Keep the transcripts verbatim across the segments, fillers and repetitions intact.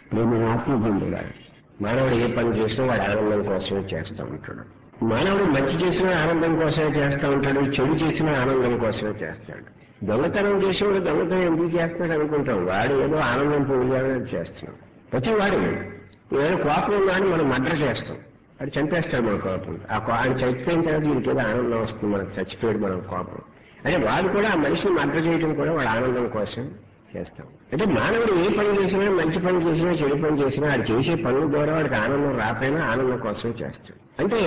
నేను ఆత్మబంధుడా. మానవుడు ఏ పని చేసినా వాడు ఆనందం కోసమే చేస్తూ ఉంటాడు. మానవుడు మంచి చేసినా ఆనందం కోసమే చేస్తూ ఉంటాడు, చెడు చేసినా ఆనందం కోసమే చేస్తాడు. దొంగతనం చేసేవాడు దొంగతనం ఎందుకు చేస్తాడు అనుకుంటాం, వాడు ఏదో ఆనందం పొందాలని చేస్తున్నాం. ప్రతి వాడు ఏదో కోపం ఉన్నాడని మనం మర్డర్ చేస్తాం, వాడు చంపేస్తాడు మన కోపం. ఆ ఆయన చచ్చిపోయిన తర్వాత వీడికి ఏదో ఆనందం వస్తుంది, మనకు చచ్చిపోయాడు మన కోపం. అంటే వాడు కూడా ఆ మనిషిని మర్డర్ చేయడం కూడా వాడు ఆనందం కోసం చేస్తాం. అంటే మానవుడు ఏ పని చేసినా, మంచి పని చేసినా, చెడు పని చేసినా, వాడు చేసే పనుల ద్వారా వాడికి ఆనందం రాకపోయినా ఆనందం కోసం చేస్తాడు. అంటే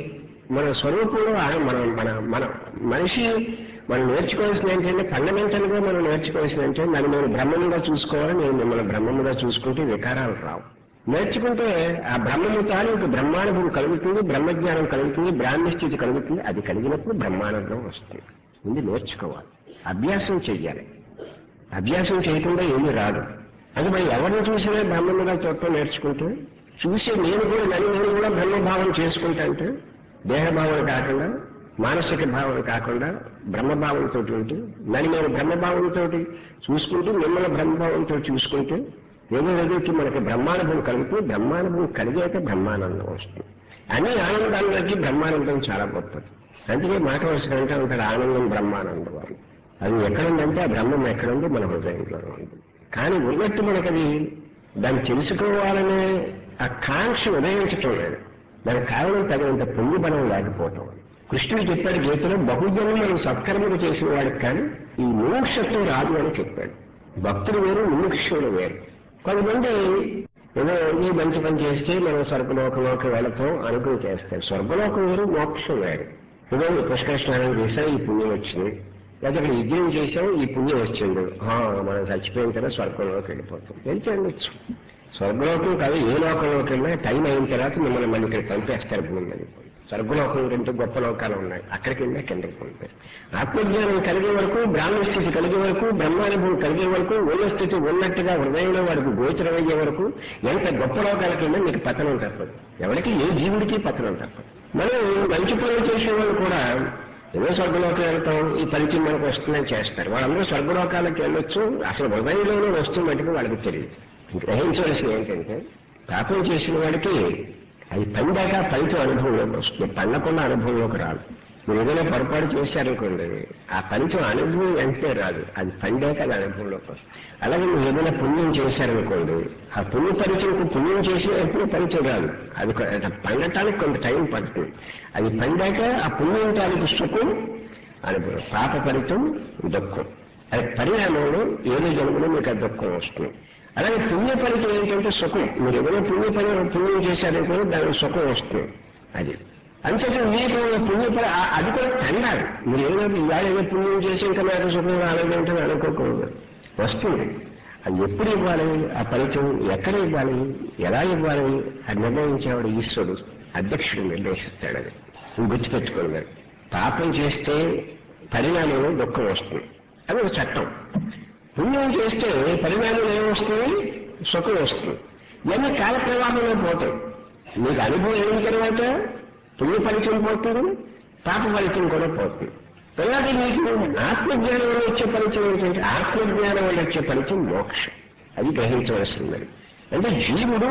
మన స్వరూపంలో మన మన మన మనిషి మనం నేర్చుకోవాల్సింది ఏంటంటే, ఫండమెంటల్ గా మనం నేర్చుకోవాల్సింది అంటే, నన్ను నేను బ్రహ్మముగా చూసుకోవాలి, నేను మిమ్మల్ని బ్రహ్మముగా చూసుకుంటే వికారాలు రావు. నేర్చుకుంటే ఆ బ్రహ్మము తాలూకు బ్రహ్మానుభవం కలుగుతుంది, బ్రహ్మజ్ఞానం కలుగుతుంది, బ్రాహ్మణ స్థితి కలుగుతుంది. అది కలిగినప్పుడు బ్రహ్మానందం వస్తుంది. ముందు నేర్చుకోవాలి, అభ్యాసం చెయ్యాలి. అభ్యాసం చేయకుండా ఏమీ రాదు. అది మరి ఎవరిని చూసినా బ్రహ్మముగా చూడటం నేర్చుకుంటే, చూసే నేను కూడా నన్ను నేను కూడా బ్రహ్మభావం చేసుకుంటా అంటే, దేహభావం కాకుండా, మానసిక భావం కాకుండా బ్రహ్మభావంతో ఉంటే, నన్ను నేను బ్రహ్మభావంతో చూసుకుంటూ, మిమ్మల్ని బ్రహ్మభావంతో చూసుకుంటే ఏదో ఏదోకి మనకి బ్రహ్మానుభవం కలుగుతూ, బ్రహ్మానుభవం కలిగాక బ్రహ్మానందం వస్తుంది. అన్ని ఆనందాలకి బ్రహ్మానందం చాలా గొప్పది. అందుకే మాట వరుసగా అంటే ఉంటాడు, ఆనందం బ్రహ్మానందం అని. అది ఎక్కడుందంటే ఆ బ్రహ్మం ఎక్కడుందో మన హృదయంలో ఉంది. కానీ ఉన్నట్టు మనకది దాన్ని తెలుసుకోవాలనే ఆ కాంక్ష ఉదయించటం లేదు. దానికి కారణం తగినంత పుణ్యబలం లేకపోవటం. కృష్ణుడు చెప్పాడు గీతలో, బహుజనం మనం సత్కర్మలు చేసిన వాడికి కానీ ఈ మోక్షత్వం రాదు అని చెప్పాడు. భక్తులు వేరు, ముముక్షులు వేరు. కొంతమంది ఏదో ఈ మంచి పని చేస్తే మనం స్వర్గలోకంలోకి వెళతాం అనుకుని చేస్తారు. స్వర్గలోకం వేరు, మోక్షం వేరు. ఏదో పుష్కర స్నానం చేసాం, ఈ పుణ్యం వచ్చింది. లేదా ఇక్కడ యజ్ఞం చేసాం, ఈ పుణ్యం వచ్చింది, మనం చచ్చిపోయిన తర్వాత స్వర్గంలోకి వెళ్ళిపోతాం. వెళ్తే వెళ్ళొచ్చు. స్వర్గలోకం కాదు, ఏ లోకంలోకి వెళ్ళినా టైం అయిన తర్వాత మిమ్మల్ని మళ్ళీ ఇక్కడ పంపేస్తారు భూమి మీద. స్వర్గలోకం కంటే గొప్ప లోకాలు ఉన్నాయి, అక్కడికి వెళ్ళినా కిందకి పంపేస్తారు. ఆత్మజ్ఞానం కలిగే వరకు, బ్రాహ్మణ స్థితి కలిగే వరకు, బ్రహ్మానుభవం కలిగే వరకు, ఉన్న స్థితి ఉన్నట్టుగా హృదయంలో వాడికి గోచరమయ్యే వరకు ఎంత గొప్ప లోకాలకి వెళ్ళినా మీకు పతనం తప్పదు. ఎవరికి, ఏ జీవుడికి పతనం తప్పదు. మనం మంచి పనులు చేసే వాళ్ళు కూడా ఏదో స్వర్గలోకి వెళ్తాం, ఈ పరిచయం మనకు వస్తుందని చేస్తారు. వాళ్ళందరూ స్వర్గలోకాలకు వెళ్ళొచ్చు, అసలు హృదయంలోనే వస్తుంది మటుకు వాళ్ళకి తెలియదు. గ్రహించవలసింది ఏంటంటే, పాపం చేసిన వాడికి అది పండాక ఫలితం అనుభవంలోకి వస్తుంది, పండకుండా అనుభవంలోకి రాదు. మీరు ఏదైనా పొరపాటు చేశారనుకోండి, ఆ ఫలితం అనుభవం వెంటనే రాదు, అది పండాక అది అనుభవంలోకి వస్తుంది. అలాగే మీరు ఏదైనా పుణ్యం చేశారనుకోండి, ఆ పుణ్య ఫలితం పుణ్యం చేసిన వెంటనే ఫలితం రాదు, అది పండటానికి కొంత టైం పడుతుంది. అది పండాక ఆ పుణ్యం తాలూకు సుఖం అనుభవం, పాప ఫలితం దుఃఖం. అది పరిణామంలో ఏదో జన్మలో మీకు ఆ దుఃఖం వస్తుంది. అలాగే పుణ్య ఫలితం ఏంటంటే సుఖం. మీరు ఏదైనా పుణ్య పని పుణ్యం చేశారనుకో దానికి సుఖం వస్తుంది. అది అంతేకాదు మీకు పుణ్యఫల అది కూడా కండాలి. మీరు ఏదైనా ఇవాళ ఏదో పుణ్యం చేసి ఇంకా నాకు సుఖం రాలేదంటే అనుకోకూడదు, వస్తుంది. అది ఎప్పుడు ఇవ్వాలి, ఆ ఫలితం ఎక్కడ ఇవ్వాలి, ఎలా ఇవ్వాలి, అది నిర్ణయించేవాడు ఈశ్వరుడు, అధ్యక్షుడు నిర్దేశిస్తాడు. అది గుర్తుపెట్టుకోండి. పాపం చేస్తే పరిణామంలో దుఃఖం వస్తుంది, అది ఒక చట్టం. పుణ్యం చేస్తే పరిణామం ఏమొస్తుంది, సుఖం వస్తుంది. ఇవన్నీ కాల ప్రవాహంలో పోతాయి. మీకు అనుభవం అయిన తర్వాత పుణ్య ఫలితం పోతుంది, పాప ఫలితం కూడా పోతుంది. తర్వాత మీకు ఆత్మజ్ఞానం వల్ల వచ్చే ఫలితం ఏంటంటే, ఆత్మజ్ఞానం వల్ల వచ్చే ఫలితం మోక్షం. అది గ్రహించవలసిందని. అంటే జీవుడు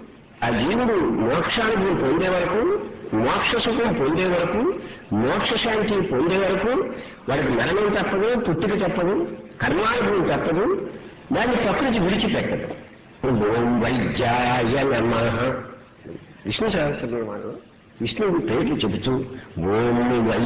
ఆ జీవుడు మోక్షానుభవం పొందే వరకు, మోక్ష సుఖం పొందే వరకు, మోక్ష శాంతి పొందే వరకు వాడికి మరణం తప్పదు, పుట్టుక తప్పదు, కర్మానుభవం తప్పదు, దాన్ని ప్రకృతి విడిచిపెట్టదు. ఓం వైద్యాయ నమః. విష్ణు సహస్రనామాలు విష్ణువు పేర్లు చెబుతూ ఓం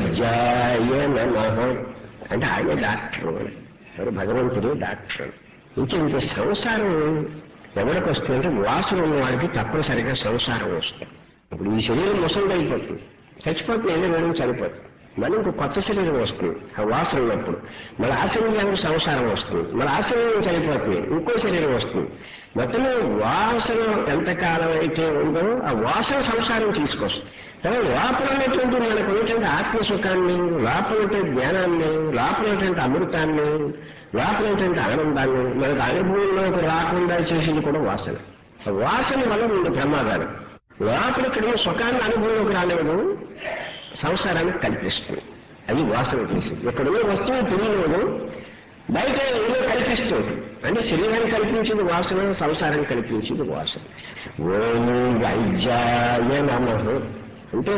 వైద్యాయ నమః అంటే ఆయన డాక్టర్, ఎవరు భగవంతుడు డాక్టర్. ఇంకే ఇంకే సంసారం ఎవరికి వస్తుందంటే, వాసన ఉన్న వాడికి తప్పనిసరిగా సంసారం వస్తుంది. ఇప్పుడు ఈ శరీరం ముసలిదైపోతుంది, చచ్చిపోతుంది, ఏదో వేయడం చనిపోతుంది, మళ్ళీ ఇంకో కొత్త శరీరం వస్తుంది ఆ వాసన ఉన్నప్పుడు. మళ్ళీ ఆ శరీరానికి సంసారం వస్తుంది, మళ్ళీ ఆ శరీరం చనిపోతుంది, ఇంకో శరీరం వస్తుంది. మొత్తం వాసన ఎంతకాలం అయితే ఉందో ఆ వాసన సంసారం తీసుకొస్తుంది. కానీ లోపల ఉన్నటువంటి మనకు ఉన్నటువంటి ఆత్మసుఖాన్ని, లోపల ఉన్నటువంటి జ్ఞానాన్ని, లోపల ఉన్నటువంటి అమృతాన్ని, లోపల ఉన్నటువంటి ఆనందాన్ని మనకు అనుభవంలోకి రాకుండా చేసేది కూడా వాసన. వాసన వల్ల ముందు ప్రమాదాలు. లోపల ఇక్కడ సుఖాన్ని అనుభవంలోకి రానివ్వదు, సంసారానికి కల్పిస్తుంది. అది వాసన చేసింది. ఎక్కడున్న వస్తువు తెలియలేదు, బయట ఏదో కల్పిస్తూ ఉంటుంది. అంటే శరీరాన్ని కల్పించేది వాసన, సంసారం కల్పించేది వాసన. ఓం వైద్యాయ నమః అంటే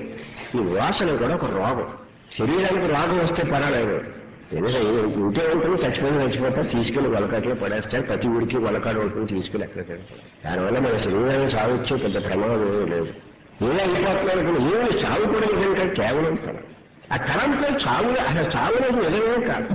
ఈ వాసన కూడా ఒక రోగం. శరీరానికి రోగం వస్తే పర్వాలేదు, ఎందుకంటే ఉంటే ఉంటుంది, చచ్చిపోయి చచ్చిపోతారు, తీసుకెళ్లి వలకాట్లో పడేస్తారు. ప్రతి ఊరికి వలకాడు ఉంటుంది, తీసుకెళ్లి ఎక్కడ పెడతారు. దానివల్ల మన శరీరాన్ని సాగొచ్చే పెద్ద ప్రమాదం ఏమీ లేదు. ఏదో అయిపోతున్నారు అనుకున్న ఏమి చావు కూడా నిజంగా కేవలం తలం. ఆ తలంతో చావు అసలు చావు అనేది నిజమే కాదు.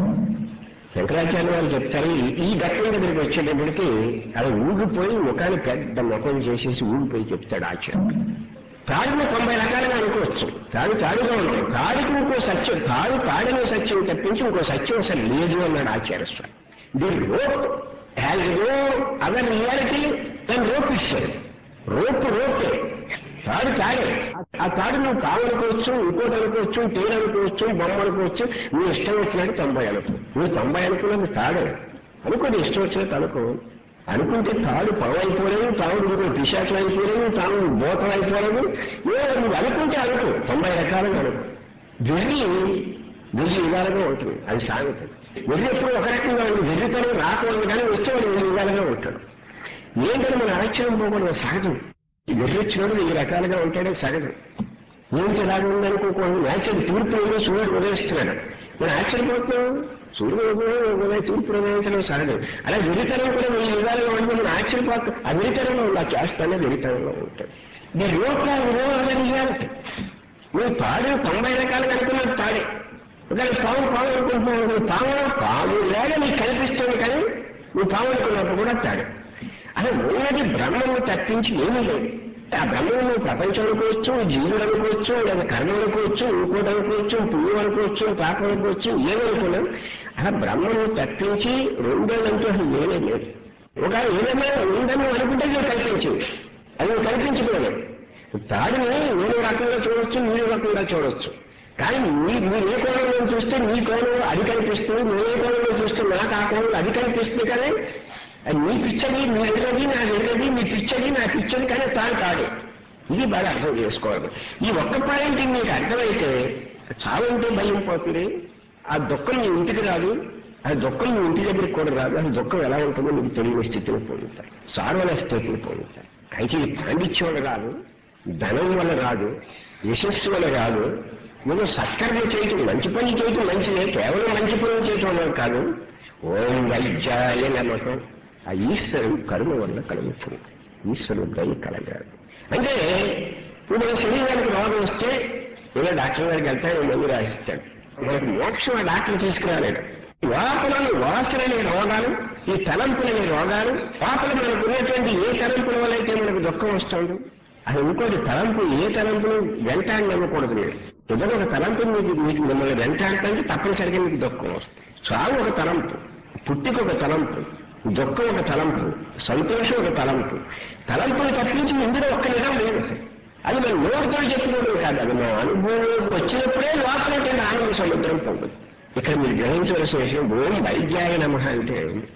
శంకరాచార్య వాళ్ళు చెప్తారు, ఈ ఘట్టం దగ్గరికి వచ్చేటప్పటికి అలా ఊగిపోయి ముఖాన్ని పెద్ద ముఖం చేసేసి ఊగిపోయి చెప్తాడు ఆచార్య. తాడును తొంభై రకాలుగా అనుకోవచ్చు. తాడు తాడుగా ఉంటుంది. తాడుకి ఇంకో సత్యం, తాడు తాడనే సత్యం తప్పించి ఇంకో సత్యం అసలు లేదు అన్నాడు ఆచార్య స్వామి. The rope has no other reality than rope itself. Rope రోపే, తాడు తాడే. ఆ తాడు నువ్వు పాము అనుకోవచ్చు, ఇంకోటి అనుకోవచ్చు, తేలు అనుకోవచ్చు, బొమ్మ అనుకోవచ్చు, నీ ఇష్టం వచ్చినట్టు తొంభై అనుకో. నువ్వు తొంభై అనుకున్నది తాడే అనుకో, నీ ఇష్టం వచ్చినట్టు అనుకో. అనుకుంటే తాడు పాము అయిపోలేదు, తాడు ఇంకో పిశాచం అయిపోలేదు, తాను భూతం అయిపోలేదు. ఏ నువ్వు అనుకుంటే అనుకో, తొంభై రకాలుగా అనుకో. వెర్రి వెయ్యి విధాలుగా ఉంటుంది, అది సాగుతుంది. వెర్రి ఎప్పుడు ఒక రకంగా ఉంది, వెర్రితనం రాకూడదు కానీ వస్తే వాడు వెయ్యి విధాలుగా ఉంటాడు. ఏంటంటే మన ఆశ్చర్యం పోకూడదు, సహజం. వెర్రిచ్చినోడు వెయ్యి రకాలుగా ఉంటాడే సగటు. ఏంటి ఇలాగ ఉందనుకోకూడదు. నేచర్ తూర్పులో సూర్యుడు ఉదయిస్తున్నాడు, మనం ఆశ్చర్యపోతున్నాం. సూర్యుడు ఉదయం తూర్పు ఉదయించడం సగటు. అలా వెరితనం కూడా వెయ్యి విధాలుగా ఉంటుంది, మనం ఆశ్చర్యపోతాం. ఆ వెరితనంలో ఉన్న చేస్తానే వెరితనంలో ఉంటాడు. ది రోక విరోధాలు నువ్వు తాడు తొంభై రకాలుగా అనుకున్నది తాడే. ఒకవేళ పాము పాము అనుకుంటున్నావు, నువ్వు పాము పాము లేక నీకు కనిపిస్తుంది, కానీ నువ్వు పాము అనుకున్నప్పుడు కూడా తాడు. అలా ఉన్నది బ్రహ్మను తప్పించి ఏమీ లేదు. ఆ బ్రహ్మను నువ్వు ప్రపంచం అనుకోవచ్చు, జీవుడు అనుకోవచ్చు, లేదా కర్మ అనుకోవచ్చు, ఇంకోటి అనుకోవచ్చు, పుణ్యం అనుకోవచ్చు, పాపం అనుకోవచ్చు, ఏమనుకున్నావు. ఆ బ్రహ్మను తప్పించి రెండేళ్ళంటూ అసలు ఏమీ లేదు. ఒక ఏదైనా ఉందని అనుకుంటే నువ్వు కల్పించింది, అది నువ్వు కల్పించుకోలేదు. తాడిని నేను రకంగా చూడొచ్చు, మీరు రకంగా చూడొచ్చు. కానీ మీ మీరు ఏ కోణంలో చూస్తే మీ కోణం అది కనిపిస్తుంది, నేను ఏ కోణంలో చూస్తే నాకు ఆ కోణంలో అది కనిపిస్తుంది. కానీ అది మీ పిచ్చది, మీ ఎదురది, నా ఎదురది, మీ పిచ్చది, నా పిచ్చది, కానీ తాను కాదు. ఇది బాగా అర్థం చేసుకోవాలి. ఈ ఒక్క పాయింట్ మీకు అర్థమైతే చావంటే భయం పోతుంది. ఆ దుఃఖం నీ ఇంటికి రాదు, ఆ దుఃఖం నీ ఇంటి దగ్గరికి కూడా రాదు. ఆ దుఃఖం ఎలా ఉంటుందో నీకు తెలియని స్థితిలో పొందుతారు, సార్వల స్థితిలో పొందుతారు. అయితే ఇది పాండిత్యం వల్ల రాదు, ధనం వల్ల రాదు, యశస్సు వల్ల రాదు. నువ్వు సత్కర్మ చేయటం, మంచి పని చేయటం మంచిదే, కేవలం మంచి పనులు చేయటం వల్ల కాదు. ఓం వైద్యాయ నమః. ఆ ఈశ్వరుడు కరుణ వల్ల కలుగుతుంది, ఈశ్వరుడు దయ కలగాలి. అంటే ఇప్పుడు మన శరీరానికి రోగం వస్తే ఏదో డాక్టర్ గారికి వెళ్తాడు, మందు రాసిస్తాడు. మనకు మోక్షం ఆ డాక్టర్ తీసుకురాలేడు. వాపలను వాసనని రోగాలు, ఈ తలంపులని రోగాలు, వాపలు మనకు ఉన్నటువంటి ఏ తలంపుల వల్ల అయితే మనకు దుఃఖం వస్తుంది, అది ఇంకోటి తలంపు, ఏ తలంపును వెంటాడి నమ్మకూడదు. మీరు ఏదైనా ఒక తలంపు మీకు మీకు మిమ్మల్ని వెంటాడుతుంటే తప్పనిసరిగా మీకు దుఃఖం వస్తుంది. చావు ఒక తలంపు, పుట్టిక ఒక తలంపు, దుఃఖం ఒక తలంపు, సంతోషం ఒక తలంపు. తలంపుని తప్పించి ఇందులో ఒక్క నిజం లేదు. అది మనం నోటితో చెప్పుకోవడం కాదు, అది మన అనుభవం వచ్చినప్పుడే లోపల ఆనంద సముద్రం పొందుతుంది. ఇక్కడ మీరు గ్రహించవలసిన విషయం, ఓం వైద్యాయ నమః అంటే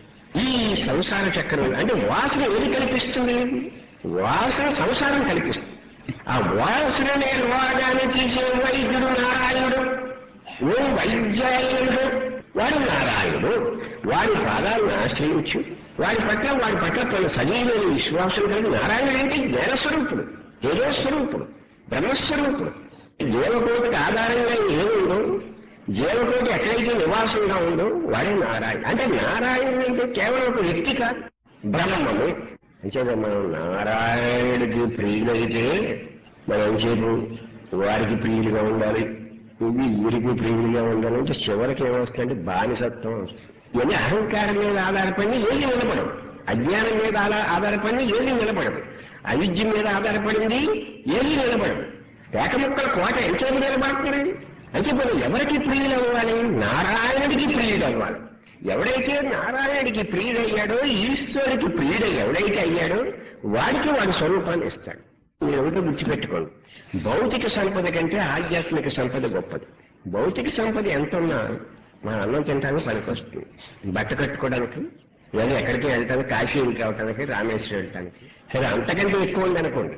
ఈ సంసార చక్రం అంటే వాసన ఏది కల్పిస్తుంది? వాసన సంసారం కల్పిస్తుంది. ఆ వాసన నిర్వాగాన్ని తీసే వైద్యుడు నారాయణుడు. ఓం వైద్యాయ నమః. వాడు నారాయణుడు. వాడి పాదాలను ఆశ్రయించు, వాడి పట్ల వాడి పట్ల తన సజీవమైన విశ్వాసం కలిగి. నారాయణుడు అంటే జ్ఞానస్వరూపుడు, తేజస్వరూపుడు, బ్రహ్మస్వరూపుడు. జీవకోటికి ఆధారంగా ఏముందో, జీవకోటి ఎక్కడైతే నివాసంగా ఉందో వాడే నారాయణ. అంటే నారాయణుడు అంటే కేవలం ఒక వ్యక్తి కాదు, బ్రహ్మము. అంటే మనం నారాయణుడికి ప్రియులైతే మనం చేపు వారికి ప్రియులుగా ఉండాలి, ఇది వీరికి ప్రియులుగా ఉండాలంటే చివరికి ఏమొస్తుందంటే బానిసత్వం వస్తుంది. ఇవన్నీ అహంకారం మీద ఆధారపడి ఏది నిలబడవు, అజ్ఞానం మీద ఆధారపడి ఏది నిలబడదు, అవిద్య మీద ఆధారపడింది ఏది నిలబడదు. ఏకముక్కల కోట ఎంతసేపు నిలబడుతుంది? అయితే మనం ఎవరికి ప్రియులు అవ్వాలి? నారాయణుడికి ప్రియుడు అవ్వాలి. ఎవడైతే నారాయణుడికి ప్రియుడయ్యాడో, ఈశ్వరుడికి ప్రియుడు ఎవడైతే అయ్యాడో వాడికి వాడి స్వరూపాన్ని ఇస్తాడు. మీరు ఒకటి గుర్తుపెట్టుకోండి, భౌతిక సంపద కంటే ఆధ్యాత్మిక సంపద గొప్పది. భౌతిక సంపద ఎంత ఉన్నా మన అన్నం తినడానికి పనికొస్తుంది, బట్ట కట్టుకోవడానికి, లేదా ఎక్కడికి వెళ్ళటానికి, కాశీకి రావటానికి, రామేశ్వరం వెళ్ళటానికి. సరే అంతకంటే ఎక్కువ ఉందనుకోండి,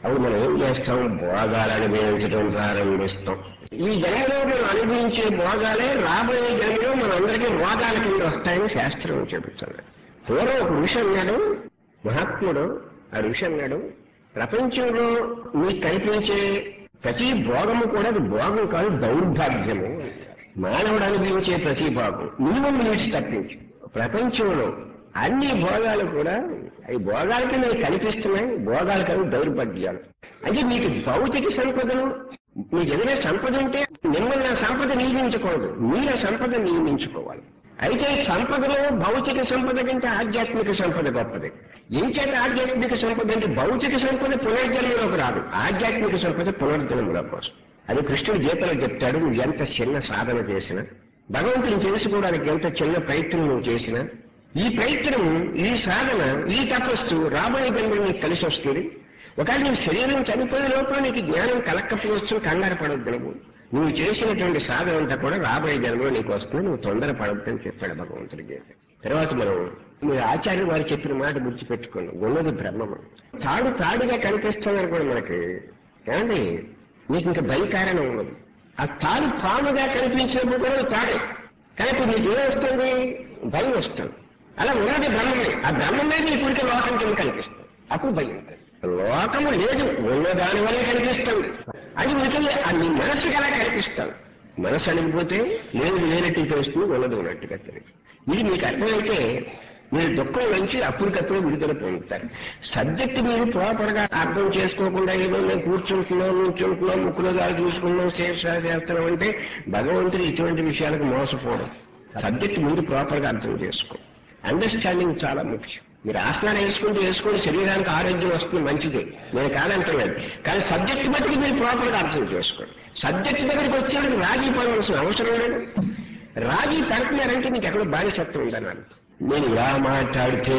అప్పుడు మనం ఏం చేస్తాం? భోగాలు అనుభవించడం ప్రారంభిస్తాం. ఈ జన్మలో మనం అనుభవించే భోగాలే రాబోయే జన్మలో మనందరికీ రోగాల కింద వస్తాయని శాస్త్రం చెబుతుంది. పూర్వం ఒక ఋషి అన్నాడు, మహాత్ముడు ఆ ఋషి అన్నాడు, ప్రపంచంలో మీకు కనిపించే ప్రతి భోగము కూడా అది భోగం కాదు, దౌర్భాగ్యము. మానవుడు అనుభవించే ప్రతి భోగం మినిమం నీడ్స్ తప్పించు ప్రపంచంలో అన్ని భోగాలు కూడా అవి భోగాల కింద కనిపిస్తున్నాయి, భోగాలు కాదు దౌర్భాగ్యాలు. అంటే మీకు భౌతిక సంపదలు, మీకు ఏదైనా సంపద ఉంటే మిమ్మల్ని ఆ సంపద నియమించకూడదు, మీరు ఆ సంపద నియమించుకోవాలి. అయితే సంపదలో భౌతిక సంపద కంటే ఆధ్యాత్మిక సంపద గొప్పది. ఏం చేత ఆధ్యాత్మిక సంపద అంటే భౌతిక సంపద పునర్జన్మలోకి రాదు, ఆధ్యాత్మిక సంపద పునర్జన్మలో కోసం. అది కృష్ణుడు గీతలో చెప్తాడు. నువ్వు ఎంత చిన్న సాధన చేసినా, భగవంతుని తెలుసుకోవడానికి ఎంత చిన్న ప్రయత్నం నువ్వు చేసినా, ఈ ప్రయత్నం, ఈ సాధన, ఈ తపస్సు రాబోయే జన్మలో నీకు కలిసి వస్తుంది. ఒకవేళ నీ శరీరం చనిపోయే లోపల నీకు జ్ఞానం కలక్కపోవచ్చు, కంగారు పడొద్దు. నువ్వు నువ్వు చేసినటువంటి సాధన అంతా కూడా రాబోయే జన్మలో నీకు వస్తుంది, నువ్వు తొందర పడొద్దని చెప్పాడు భగవంతుడికి. తర్వాత మనం మీరు ఆచార్య వారు చెప్పిన మాట గుర్తుపెట్టుకోండి, ఉన్నది బ్రహ్మము. తాడు తాడుగా కనిపిస్తున్నారు కూడా మనకి, ఏమండి నీకు ఇంకా భయకారణం ఉన్నది. ఆ తాడు పాముగా కనిపించినప్పుడు కూడా తాడే, కానీ ఇప్పుడు నీకు ఏం వస్తుంది? భయం వస్తుంది. అలా ఉన్నది బ్రహ్మమే, ఆ బ్రహ్మమే నీ పుడికి లోకం కింద కనిపిస్తుంది, అప్పుడు భయం. లోకము లేదు, ఉన్న దాని వల్ల కనిపిస్తుంది. అది ఉనికి నీ మనస్సుకి అలా కనిపిస్తాను. మనసు అణిగిపోతే లేదు లేనట్టు తెలుస్తుంది, ఉన్నది ఉన్నట్టుగా తెలియదు. ఇది మీకు అర్థమైతే మీరు దుఃఖం నుంచి అప్పటికప్పుడు విడుదల పొందుతారు. సబ్జెక్ట్ మీరు ప్రాపర్గా అర్థం చేసుకోకుండా ఏదో మేము కూర్చుంటున్నాం, నుంచుంటున్నాం, ముక్కులో దారి చూసుకున్నాం, శేష చేస్తున్నాం అంటే భగవంతుడు ఇటువంటి విషయాలకు మోసపోవడం. సబ్జెక్ట్ మీరు ప్రాపర్గా అర్థం చేసుకో. అండర్స్టాండింగ్ చాలా ముఖ్యం. మీరు ఆసనాలు వేసుకుంటూ వేసుకుని శరీరానికి ఆరోగ్యం వస్తుంది, మంచిదే, నేను కాదంటున్నాను. కానీ సబ్జెక్ట్ బట్టి మీరు ప్రాపర్గా అర్థం చేసుకోండి. సబ్జెక్ట్ దగ్గరికి వచ్చేవాడికి రాజీ పడవలసిన అవసరం లేదు. రాజీ పడుతున్నారంటే నీకు ఎక్కడో బానిసత్వం ఉందని అర్థం. నేను ఇలా మాట్లాడితే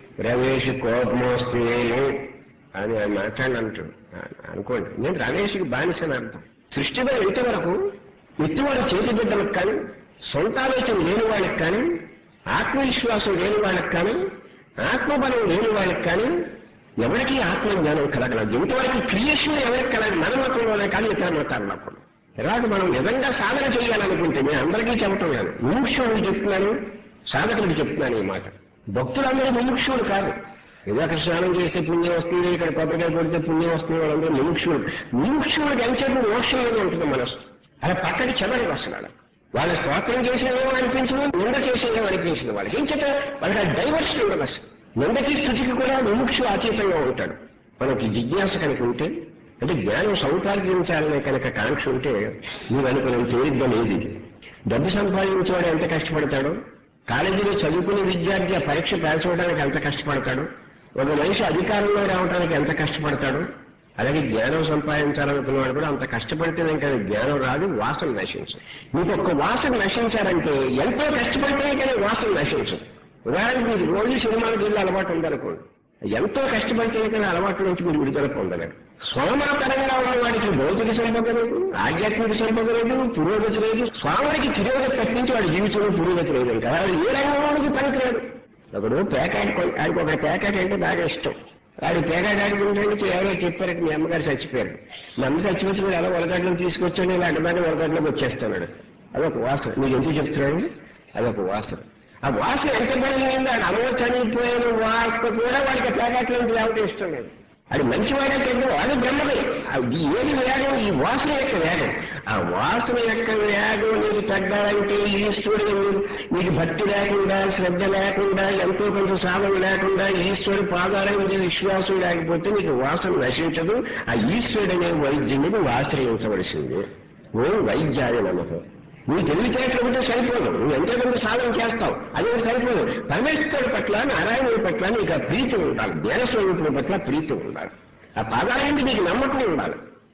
రమేష్ కోపం వస్తున్నాను అని ఆయన మాట్లాడినంటు అనుకోండి, నేను రమేష్కి బానిసని అర్థం. సృష్టిలో ఇంతవరకు ఎత్తువాడు చేతి బిడ్డలకు కానీ, సొంత ఆలోచన లేని వాళ్ళకి కానీ, ఆత్మవిశ్వాసం లేని వాళ్ళకి కానీ, ఆత్మబలం లేని వాళ్ళకి కానీ ఎవరికి ఆత్మజ్ఞానం కలగలేదు. ఇంతవరకు క్రియేషన్ ఎవరికి కలగదు, మన మతంలోనే కానీ ఇతర మతాల్లో కూడా. తర్వాత మనం నిజంగా సాధన చేయాలనుకుంటే నేను అందరికీ చెప్పటం లేదు, ముముక్షుడికి చెప్తున్నాను, సాధకుడికి చెప్తున్నాను ఈ మాట. భక్తులందరూ ముముక్షుడు కాదు. ఏదో అక్కడ స్నానం చేస్తే పుణ్యం వస్తుంది, ఇక్కడ కొబ్బరికాయ కొడితే పుణ్యం వస్తుంది, వాళ్ళందరూ ముముక్షుడు. ముముక్షుడికి ఎంచేపు మోక్షం మీద ఉంటుంది మనసు. అలా పక్కకి చెదరదు అసలు. వాళ్ళ స్తోత్రం చేసేదేమో అనిపించదు, నింద చేసేదేమో అనిపించదు. వాళ్ళకి ఏం చేత వాళ్ళకి ఆ డైవర్షన్ ఉండదు అసలు. నిందకి స్థుతికి కూడా ముముక్షు అతీతంగా ఉంటాడు. మనకి జిజ్ఞాస కనుక ఉంటే, అంటే జ్ఞానం సౌపార్జించాలనే కనుక కాంక్ష ఉంటే మీరు అనుకునే తేలిగ్గా లేదు. డబ్బు సంపాదించేవాడు ఎంత కష్టపడతాడో, కాలేజీలో చదువుకునే విద్యార్థి ఆ పరీక్ష పాస్ అవడానికి ఎంత కష్టపడతాడు, ఒక మనిషి అధికారంలో రావడానికి ఎంత కష్టపడతాడు, అలాగే జ్ఞానం సంపాదించాలనుకున్నవాడు కూడా అంత కష్టపడితేనే కానీ జ్ఞానం రాదు, వాసన నశించదు. మీకు ఒక్క వాసన నశించాలంటే ఎంతో కష్టపడితేనే కానీ వాసన నశించదు. ఉదాహరణకు మీరు రోజు సినిమాలకు వెళ్ళి అలవాటు ఉందనుకోండి, ఎంతో కష్టపడితేనే కానీ అలవాటు నుంచి మీరు విడుదల పొందలేరు. సోమరతరంగా ఉన్నవాడికి భౌతిక సంపద లేదు, ఆధ్యాత్మిక సంపద లేదు, పురోగతి లేదు. స్వామికి తిరోగతి తప్పించి వాడి జీవితంలో పురోగతి లేదు. ఇంకా వాడు ఏ రంగంలోకి పనికిరాడు. ఒకడు పేకాట, ఆడికి ఒక పేకాట అంటే బాగా ఇష్టం. వాడు పేకాట ఆడుకుంటానికి ఎవరో చెప్పారు, మీ అమ్మగారు చచ్చిపోయారు, మా అమ్మ చచ్చిపోతే మీరు ఎలా వరగడ్లను తీసుకొచ్చాను, ఇలా అడ్డమైన వరగడ్లోకి వచ్చేస్తున్నాడు. అదొక వాసన. మీకు ఎందుకు చెప్తున్నాను? అదొక వాసన. ఆ వాసన ఎంత బలమైంది, ఆడు అమ్మ చనిపోయిన వార్త కూడా వాడికి పేకాటలోంచి రావడం ఇష్టం లేదు. అది మంచివాడే చెడ్డ వాడు బ్రహ్మదే. అది ఏది వేగం? ఈ వాసన యొక్క వేగం. ఆ వాసన యొక్క వేగం నీకు తగ్గాలంటే ఈశ్వరుడు నీకు భక్తి లేకుండా, శ్రద్ధ లేకుండా, ఎంతో కొంత సాధన లేకుండా, ఈశ్వరుడు పాదాల మీద విశ్వాసం లేకపోతే నీకు వాసన నశించదు. ఆ ఈశ్వరుడు అనే వైద్యుని నువ్వు ఆశ్రయించవలసింది. ఓ వైద్యాయ నమః. నువ్వు తెలివితేటలు ఉంటే సరిపోదు, నువ్వు ఎంతో కొంత సాధన చేస్తావు, అది సరిపోదు. పరమేశ్వరుడి పట్ల, నారాయణుడి పట్ల నీకు ఆ ప్రీతి ఉండాలి, జ్ఞానస్వరూపుడి పట్ల ప్రీతి ఉండాలి, ఆ పాదాలంటే నీకు నమ్మకం ఉండాలి.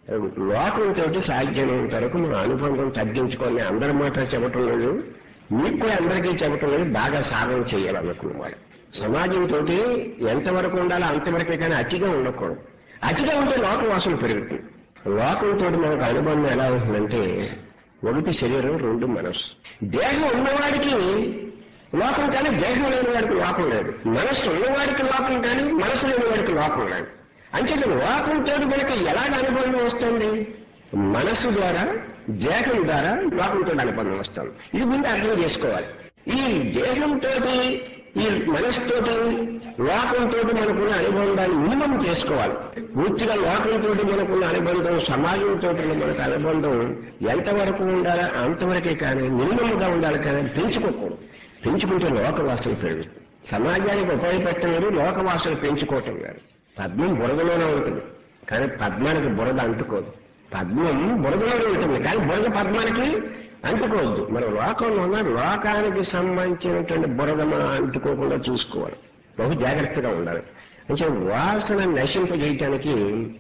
లోకంతో సాధ్యమైనంత వరకు మన అనుబంధం తగ్గించుకొని అందరి మాట చెప్పటం లేదు, మీకు కూడా అందరికీ చెప్పటం లేదు. బాగా సాధన చేయాలనుకున్నవాడు సమాజంతో ఎంతవరకు ఉండాలో అంతవరకే, కానీ అతిగా ఉండకూడదు. అతిగా ఉంటే లోకవాసన పెరుగుతుంది. లోకంతో మనకు అనుబంధం ఎలా ఉంటుందంటే, ఒకటి శరీరం, రెండు మనస్సు. దేహం ఉన్నవాడికి లోకం కానీ దేహం లేని వాడికి లోకం లేదు. మనస్సు ఉన్నవాడికి లోకం కానీ మనస్సు లేని వాడికి లోకం లేదు. అంచేత లోకంతో మనకి ఎలాగ అనుబంధం వస్తుంది? మనస్సు ద్వారా, దేహం ద్వారా లోకంతో అనుబంధం వస్తుంది. ఇది ముందు అర్థం చేసుకోవాలి. ఈ దేహంతో, ఈ మనస్సుతోటి, లోకంతో మనకున్న అనుబంధాన్ని మినిమం చేసుకోవాలి. పూర్తిగా లోకంతో మనకున్న అనుబంధం, సమాజంతో మనకు అనుబంధం ఎంతవరకు ఉండాలో అంతవరకే కానీ మినిమంగా ఉండాలి, కానీ పెంచుకోకూడదు. పెంచుకుంటే లోకవాసులు పెరుగుతుంది. సమాజానికి ఉపయోగపెట్టడం వేరు, లోకవాసులు పెంచుకోవటం వేరు. పద్మం బురదలోనే ఉంటుంది, కానీ పద్మానికి బురద అంటుకోదు. పద్మం బురదలోనే ఉంటుంది, కానీ బురద పద్మానికి అంటుకోవద్దు. మన లోకంలో ఉన్న లోకానికి సంబంధించినటువంటి బురద మనం అంటుకోకుండా చూసుకోవాలి, బహు జాగ్రత్తగా ఉండాలి. అంటే వాసన నశింపజేయటానికి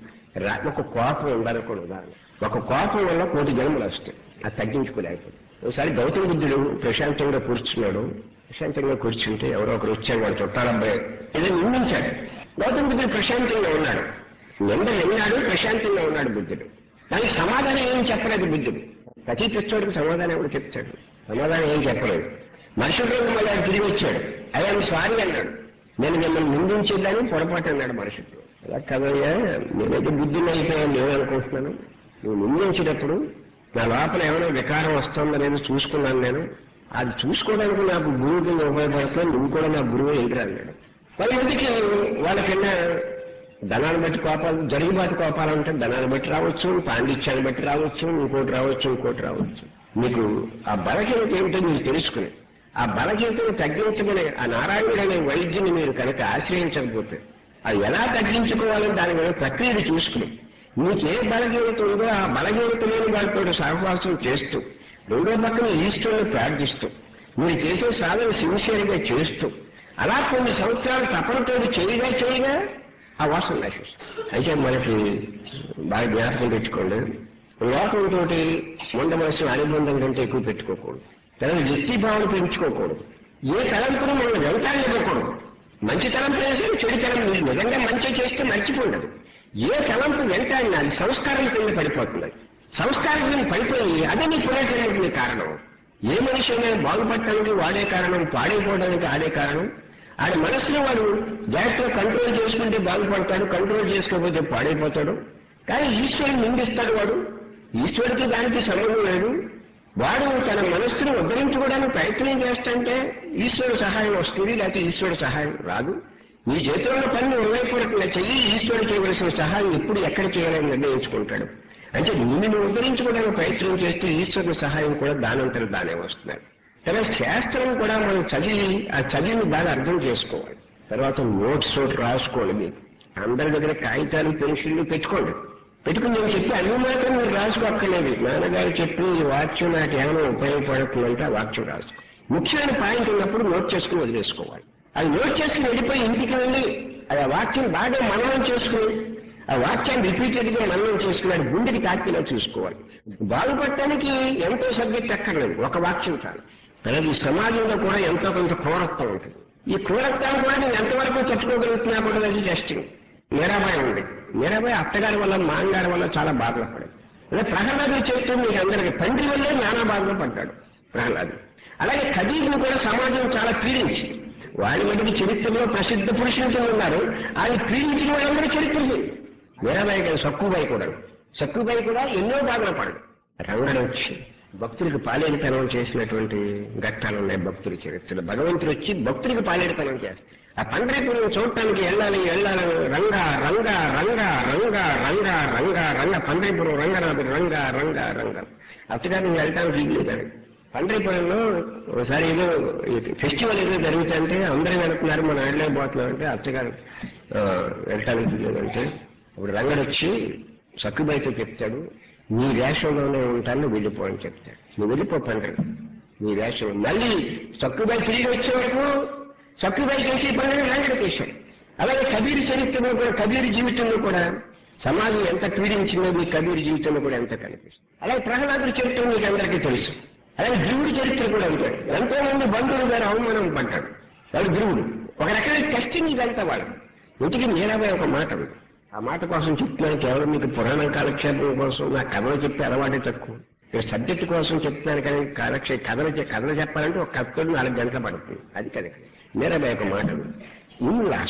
ఒక కోపం ఉండాలి. కూడా ఉదాహరణ, ఒక కోపం వల్ల కోటి జన్మలు వస్తాయి, అది తగ్గించుకోలేకపోతే. ఒకసారి గౌతమ బుద్ధుడు ప్రశాంతంగా కూర్చున్నాడు. ప్రశాంతంగా కూర్చుంటే ఎవరో ఒకరు వచ్చాడు, వాడు చుట్టాలబ్బాయి ఏదో నిందించాడు. గౌతమ బుద్ధుడు ప్రశాంతంగా ఉన్నాడు, నింద విన్నాడు, ప్రశాంతంగా ఉన్నాడు బుద్ధుడు. దానికి సమాధానం ఏం చెప్పలేదు బుద్ధుడు. ప్రతి పిచ్చోడికి సమాధానం ఎవరు చెప్తాడు? సమాధానం ఏం చెప్పలేదు. మరుసటి రోజు మళ్ళీ తిరిగి వచ్చాడు, అయ్యా సారీ అన్నాడు. నేను మిమ్మల్ని నిందించేదని పొరపాటు అన్నాడు మరుసటి. అలా కదయ్యా, నేనైతే బుద్ధిని అయిపోయాను నేను అనుకుంటున్నాను. నువ్వు నిందించేటప్పుడు నా లోపల ఏమైనా వికారం వస్తుందో లేదో చూసుకున్నాను నేను. అది చూసుకోవడానికి నాకు గురువు కింద ఉపయోగపడుతుంది, నువ్వు కూడా నా గురువు ఎదురు అన్నాడు. పది మందికి వాళ్ళకన్నా ధనాన్ని బట్టి కోపాలు, జరుగుబాటు కోపాలు అంటే ధనాన్ని బట్టి రావచ్చు, పాండిత్యాన్ని బట్టి రావచ్చు, ఇంకోటి రావచ్చు, ఇంకోటి రావచ్చు. మీకు ఆ బలహీనత ఏమిటో మీరు తెలుసుకుని ఆ బలహీనతను తగ్గించమని ఆ నారాయణుడు అనే వైద్యుని మీరు కనుక ఆశ్రయించకపోతే అది ఎలా తగ్గించుకోవాలని దాని మీద ప్రక్రియను చూసుకుని మీకు ఏ బలహీనత ఉందో ఆ బలహీనత లేని వాళ్ళతో సహవాసం చేస్తూ, రెండో పక్కన ఈశ్వరుని ప్రార్థిస్తూ, మీరు చేసే సాధన సిన్సియర్గా చేస్తూ అలా కొన్ని సంవత్సరాలు తపనతో చేయగా చేయగా ఆ వాసన నశిస్తుంది. అయితే మనకి బాగా జ్ఞాపకం పెట్టుకోండి, లోకంతో ఉండవలసిన అనుబంధం కంటే ఎక్కువ పెట్టుకోకూడదు. తన వ్యక్తి భావన పెంచుకోకూడదు. ఏ తలంపును మనం వెంటాడలేకూడదు. మంచి తలంపు వేసి చెడు తలంపు నిజంగా మంచి చేస్తే మర్చిపోండదు. ఏ తలంపు వెంటాడినా అది సంస్కారం కింద పడిపోతుంది. సంస్కారం కింద పడిపోయి అదే నీ పునర్జన్మకి కారణం. ఏ మనిషి అయినా బాగుపడటానికి వాడే కారణం, పాడైపోవడానికి ఆడే కారణం. ఆడి మనస్సులో వాడు జాగ్రత్తగా కంట్రోల్ చేసుకుంటే బాగుపడతాడు, కంట్రోల్ చేసుకోకపోతే పాడైపోతాడు. కానీ ఈశ్వరుని నిందిస్తాడు వాడు. ఈశ్వరుడికి దానికి సంబంధం లేదు. వాడు తన మనస్సును ఉద్ధరించుకోవడానికి ప్రయత్నం చేస్తుంటే ఈశ్వరుడు సహాయం వస్తుంది, లేకపోతే ఈశ్వరుడు సహాయం రాదు. నీ చేతిలో ఉన్న పని నిర్ణయపూర్వకంగా చెయ్యి, ఈశ్వరుడు చేయవలసిన సహాయం ఎప్పుడు ఎక్కడ చేయాలని నిర్ణయించుకుంటాడు. అంటే నిన్ను ఉద్ధరించుకోవడానికి ప్రయత్నం చేస్తే ఈశ్వరుని సహాయం కూడా దానంతరం దానే వస్తున్నారు. తర్వాత శాస్త్రం కూడా మనం చదివి ఆ చదివిని బాగా అర్థం చేసుకోవాలి. తర్వాత నోట్స్ తోటి రాసుకోండి. మీకు అందరి దగ్గర కాగితాలు పెన్సిళ్ళు పెట్టుకోండి. పెట్టుకుని నేను చెప్పి అన్ని మాత్రం మీరు రాసుకోక్కర్లేదు. నాన్నగారు చెప్పి ఈ వాక్యం నాకు ఏమైనా ఉపయోగపడుతుందంటే ఆ వాక్యం రాసుకో. ముఖ్యమైన పాయింట్ ఉన్నప్పుడు నోట్ చేసుకుని వదిలేసుకోవాలి. అది నోట్ చేసుకుని వెళ్ళిపోయి ఇంటికి వెళ్ళి అది ఆ వాక్యం బాగా మననం చేసుకుని ఆ వాక్యాన్ని రిపీటెడ్ గా మననం చేసుకున్నాడు గుండెకి తాకిలా చూసుకోవాలి. బాగుపడటానికి ఎంతో సబ్జెక్ట్ అక్కర్లేదు, ఒక వాక్యం కాదు. అలాగే ఈ సమాజంలో కూడా ఎంతో కొంత క్రూరత్వం ఉంటుంది. ఈ క్రూరత్వాన్ని కూడా నేను ఎంతవరకు తట్టుకోగలుగుతున్నా కూడా అది టెస్టింగ్. మీరాబాయి ఉంది. మీరాబాయి అత్తగారి వల్ల మాంగారి వల్ల చాలా బాధలు పడాడు. అదే ప్రహ్లాదుడు చెప్తూ మీకు అందరికీ తండ్రి వల్లే నానా బాధలు పడ్డాడు ప్రహ్లాదుడు. అలాగే కబీర్ను కూడా సమాజం చాలా పీడించింది. వాడి మటుకు చరిత్రలో ప్రసిద్ధ పురుషులు ఉన్నారు, ఆయన పీడించిన వాళ్ళందరూ చరిత్రలు. మీరాబాయి గారు సక్కుబాయి కూడా సక్కుబాయి కూడా ఎన్నో బాధలు పడ్డాడు. రంగడు వచ్చి భక్తులకు పాలేరుతనం చేసినటువంటి ఘట్టాలు ఉన్నాయి భక్తుల చరిత్రలో. భగవంతుడు వచ్చి భక్తులకు పాలేరుతనం చేస్తారు. ఆ పండరీపురం చూడటానికి వెళ్ళాలి వెళ్ళాలని రంగా రంగా రంగా రంగా రంగా రంగా రంగ పండరీపురం రంగనాథుడు రంగా రంగా రంగ అత్తగారిని వెళ్ళటానికి ఇవ్వలేదని. పండరీపురంలో ఒకసారి ఏదో ఫెస్టివల్ ఏదో జరుగుతుంటే అందరూ వెళుతున్నారు, మనం వెళ్ళలేకపోతున్నాం అంటే అత్తగారు వెళ్ళటానికి ఇవ్వలేదంటే అప్పుడు రంగడు వచ్చి సక్కుబాయితో చెప్తాడు, నీ వేషంలోనే ఉంటాను వెళ్ళిపో అని చెప్తాడు. నువ్వు వెళ్ళిపో పండ్రి నీ వేషం. మళ్ళీ సక్కుబాయి తిరిగి వచ్చే వరకు సక్కుబాయి చేసే పనులు రంగడు చేశాడు. అలాగే కబీర్ చరిత్రలో కూడా కబీర్ జీవితంలో కూడా సమాజం ఎంత పీడించిందో మీ కబీర్ జీవితంలో కూడా ఎంత కనిపిస్తుంది. అలాగే ప్రహ్లాదుడి చరిత్ర మీకు అందరికీ తెలుసు. అలాగే ధ్రువుడి చరిత్ర కూడా అంటాడు. ఎంతో మంది బంధువులు గారు అవమానం పడ్డాడు వాడు ధ్రువుడు. ఒక రకమైన టెస్టింగ్ ఇదంతా వాడు. ఇంటికి మీరాబాయి ఒక మాట ఉంది. ఆ మాట కోసం చెప్తున్నాను, కేవలం మీకు పురాణ కాలక్షేపం కోసం నా కథలు చెప్పే అలవాటే తక్కువ. ఇక్కడ సబ్జెక్టు కోసం చెప్తున్నాను కానీ కాలక్షే కథలు కథలు చెప్పాలంటే ఒక కథలు నాలుగు గంటలు పడుతుంది. అది కదా మీరాబాయి ఒక మాట. ఇన్ లాస్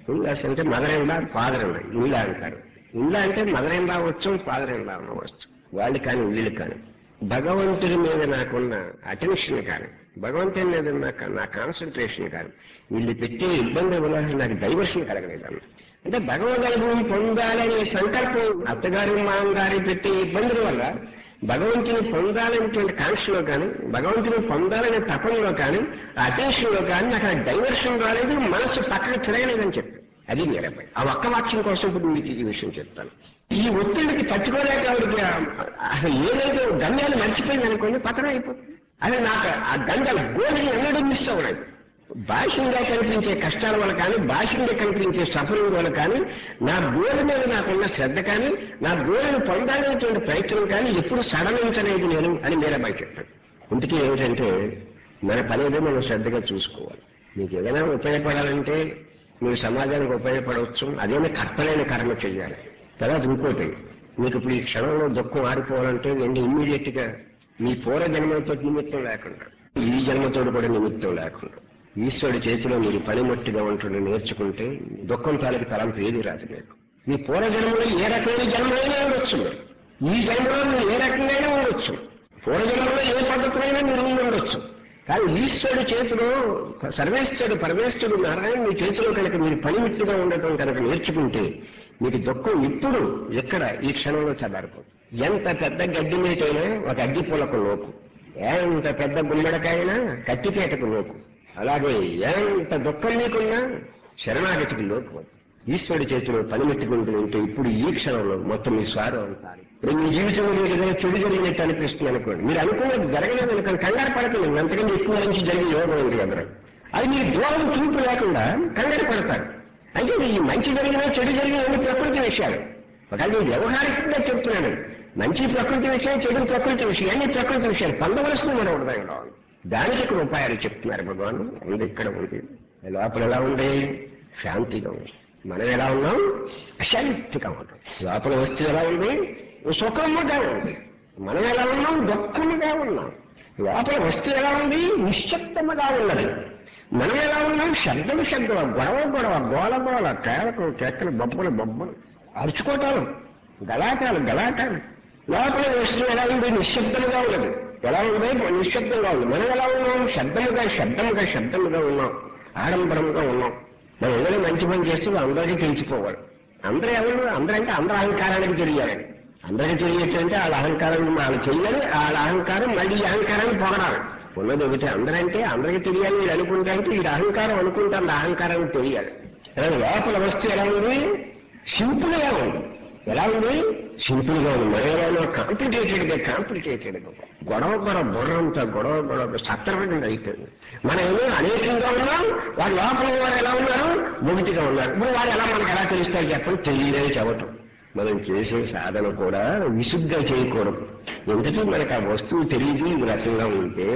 ఇన్లాస్ అంటే mother in law, father in law, in law అంటారు. ఇన్లా అంటే మదర్ ఇన్ లా వచ్చు, ఫాదర్ ఇన్ లా వచ్చు. వాళ్ళు కానీ వీళ్ళు కానీ భగవంతుడి మీద నాకున్న అటెన్షన్ కానీ, భగవంతుడి మీద నాకు నా కాన్సన్ట్రేషన్ కానీ, వీళ్ళు పెట్టే ఇబ్బంది వల్ల నాకు డైవర్షన్ కలగలేదన్న. అంటే భగవద్ అనుభవం పొందాలనే సంకల్పం అత్తగారి మామగారి పెట్టే ఇబ్బందుల వల్ల భగవంతుని పొందాలనేటువంటి కాంక్షలో కానీ, భగవంతుని పొందాలనే తపంలో కానీ, ఆ అటెన్షన్లో కానీ నాకు ఆ డైవర్షన్ రాలేదు, మనస్సు పక్కకు తిరగలేదని చెప్పి అది మీరపై ఆ ఒక్క వాక్యం కోసం ఇప్పుడు మీకు ఈ విషయం చెప్తాను. ఈ ఒత్తిడికి తట్టుకోలేక ఆవిడకి అసలు ఏదైతే గమ్యాలు మర్చిపోయింది అనుకోండి, పతనం అయిపోతుంది. అదే నాకు ఆ గంగ గోల్ని ఎన్నడూ మిస్ అవ్వలేదు. బాహ్యంగా కనిపించే కష్టాల వల్ల కానీ, బాహ్యంగా కనిపించే సఫరింగ్ వల్ల కానీ, నా గోలు మీద నాకున్న శ్రద్ధ కానీ, నా గోలును పొందాలనేటువంటి ప్రయత్నం కానీ ఎప్పుడు సడలించలేదు నేను అని మీరబ్బాయి చెప్పాను. ఇంతకీ ఏమిటంటే మన పనేదో మనం శ్రద్ధగా చూసుకోవాలి. మీకు ఏదైనా ఉపయోగపడాలంటే మీరు సమాజానికి ఉపయోగపడవచ్చు, అదేమీ కర్తలైన కర్మ చెయ్యాలి. తర్వాత ఇంకోటి, మీకు ఇప్పుడు ఈ క్షణంలో దుఃఖం ఆరిపోవాలంటే వెండి ఇమ్మీడియట్ గా మీ పూర్వ జన్మతో నిమిత్తం లేకుండా, ఈ జన్మతోడు కూడా నిమిత్తం లేకుండా ఈశ్వరుడి చేతిలో మీరు పనిమట్టిగా ఉంటుండే నేర్చుకుంటే దుఃఖం తాలూకు తలంపు ఏది రాదు. మీకు మీ పూర్వ జన్మలో ఏ రకమైన జన్మలైనా ఉండొచ్చు, మీరు ఈ జన్మలో మీరు ఏ రకంగా ఉండొచ్చు, పూర్వజన్మలో ఏ పద్ధతులైనా మీరు ఉండొచ్చు. కానీ ఈశ్వరుడి చేతిలో సర్వేశ్వరుడు పరమేశ్వరుడు నారాయణ మీ చేతిలో కనుక మీరు పనిమిట్టుగా ఉండటం కనుక నేర్చుకుంటే మీకు దుఃఖం ఇప్పుడు ఎక్కడ ఈ క్షణంలో చల్లారిపోతుంది. ఎంత పెద్ద గడ్డి మీటైనా ఒక అగ్గి పూలకు లోకు, ఎంత పెద్ద గుమ్మడికాయనా కత్తిపేటకు లోకు, అలాగే ఎంత దుఃఖం మీకున్నా శరణాగతికి లోకు. ఈశ్వరుడి చేతిలో పనిమెట్టుకుంటూ ఉంటే ఇప్పుడు ఈ క్షణంలో మొత్తం మీ స్వారం అంటారు. ఇప్పుడు మీ జీవితంలో మీకు ఏదైనా చెడు జరిగినట్టు అనిపిస్తుంది అనుకోండి, మీరు అనుకున్నది జరగలేదు అనుకోండి, కంగారు పడకండి. అంతకంటే ఎక్కువ నుంచి జరిగే యోగం ఉంది కదా, అది మీరు దూరం చూపు లేకుండా కంగారు పడతారు. అయితే ఈ మంచి జరిగినా చెడు జరిగినా అన్ని ప్రకృతి విషయాలు. ఒకవేళ నేను వ్యవహారికంగా చెప్తున్నాను, మంచి ప్రకృతి విషయం, చెడు ప్రకృతి విషయం, అన్ని ప్రకృతి విషయాలు పొందవలసిన మన హృదయంలో. దానికి ఇక్కడ ఉపాయాలు చెప్తున్నారు భగవాన్. ఉంది ఇక్కడ ఉంది, లోపల ఎలా ఉంది, శాంతిగా ఉంది. మనం ఎలా ఉన్నాం, అశాంతిగా ఉంటాం. లోపల వస్తువు ఎలా ఉంది, సుఖముగా ఉంది. మనం ఎలా ఉన్నాం, దుఃఖముగా ఉన్నాం. లోపల వస్తువు ఎలా ఉంది, నిశ్శబ్దముగా ఉన్నది. మనం ఎలా ఉన్నాం, శబ్దము శబ్దం, గొడవ గొడవ, గోల గోల, కేకలు కేకలు, బొబ్బలు బొబ్బలు, అరుచుకోవటాలు, గలాటాలు గలాటాలు. లోపల వస్తువు ఎలా ఉంది, నిశ్శబ్దముగా ఉన్నది. ఎలా ఉంది, నిశ్శబ్దంగా ఉంది. మనం ఎలా ఉన్నాం, శబ్దముగా శబ్దముగా శబ్దముగా ఉన్నాం, ఆడంబరంగా ఉన్నాం. మనం ఏదైనా మంచి పని చేస్తే అందరికీ తెలిసిపోవాలి. అందరూ ఎవరు, అందరంటే అందరూ అహంకారానికి తెలియాలి. అందరికీ తెలియటంటే వాళ్ళ అహంకారం వాళ్ళు చెయ్యాలి, వాళ్ళ అహంకారం మళ్ళీ అహంకారాన్ని పొగడాలి. ఉన్నది ఒకటి, అందరంటే అందరికీ తెలియాలి. వీడు అనుకుంటా అంటే వీడు అహంకారం అనుకుంటాను, అహంకారానికి తెలియాలి. లోపల వస్తువు ఎలా ఉంది, సింపుల్ గా ఉంది. ఎలా ఉంది, సింపుల్ గా ఉంది. మనం ఎలా కాంప్లికేటెడ్ గా కాంప్లికేటెడ్ గా గొడవ గొడవ బుర్రంతా గొడవ గొడవ సత్రవంతంగా అయిపోయింది. మనం ఏమో అనేకంగా ఉన్నాం, వాడు లోపల వారు ఎలా ఉన్నారు, మొగిటిగా ఉన్నారు. ఇప్పుడు వాడు ఎలా మనకు ఎలా తెలుస్తారు చెప్పండి, తెలియదని చెప్పటం. మనం చేసే సాధన కూడా విసుగ్గా చేయకూడదు. ఎందుకంటే మనకు ఆ వస్తువు తెలియదు ఈ రకంగా ఉంటే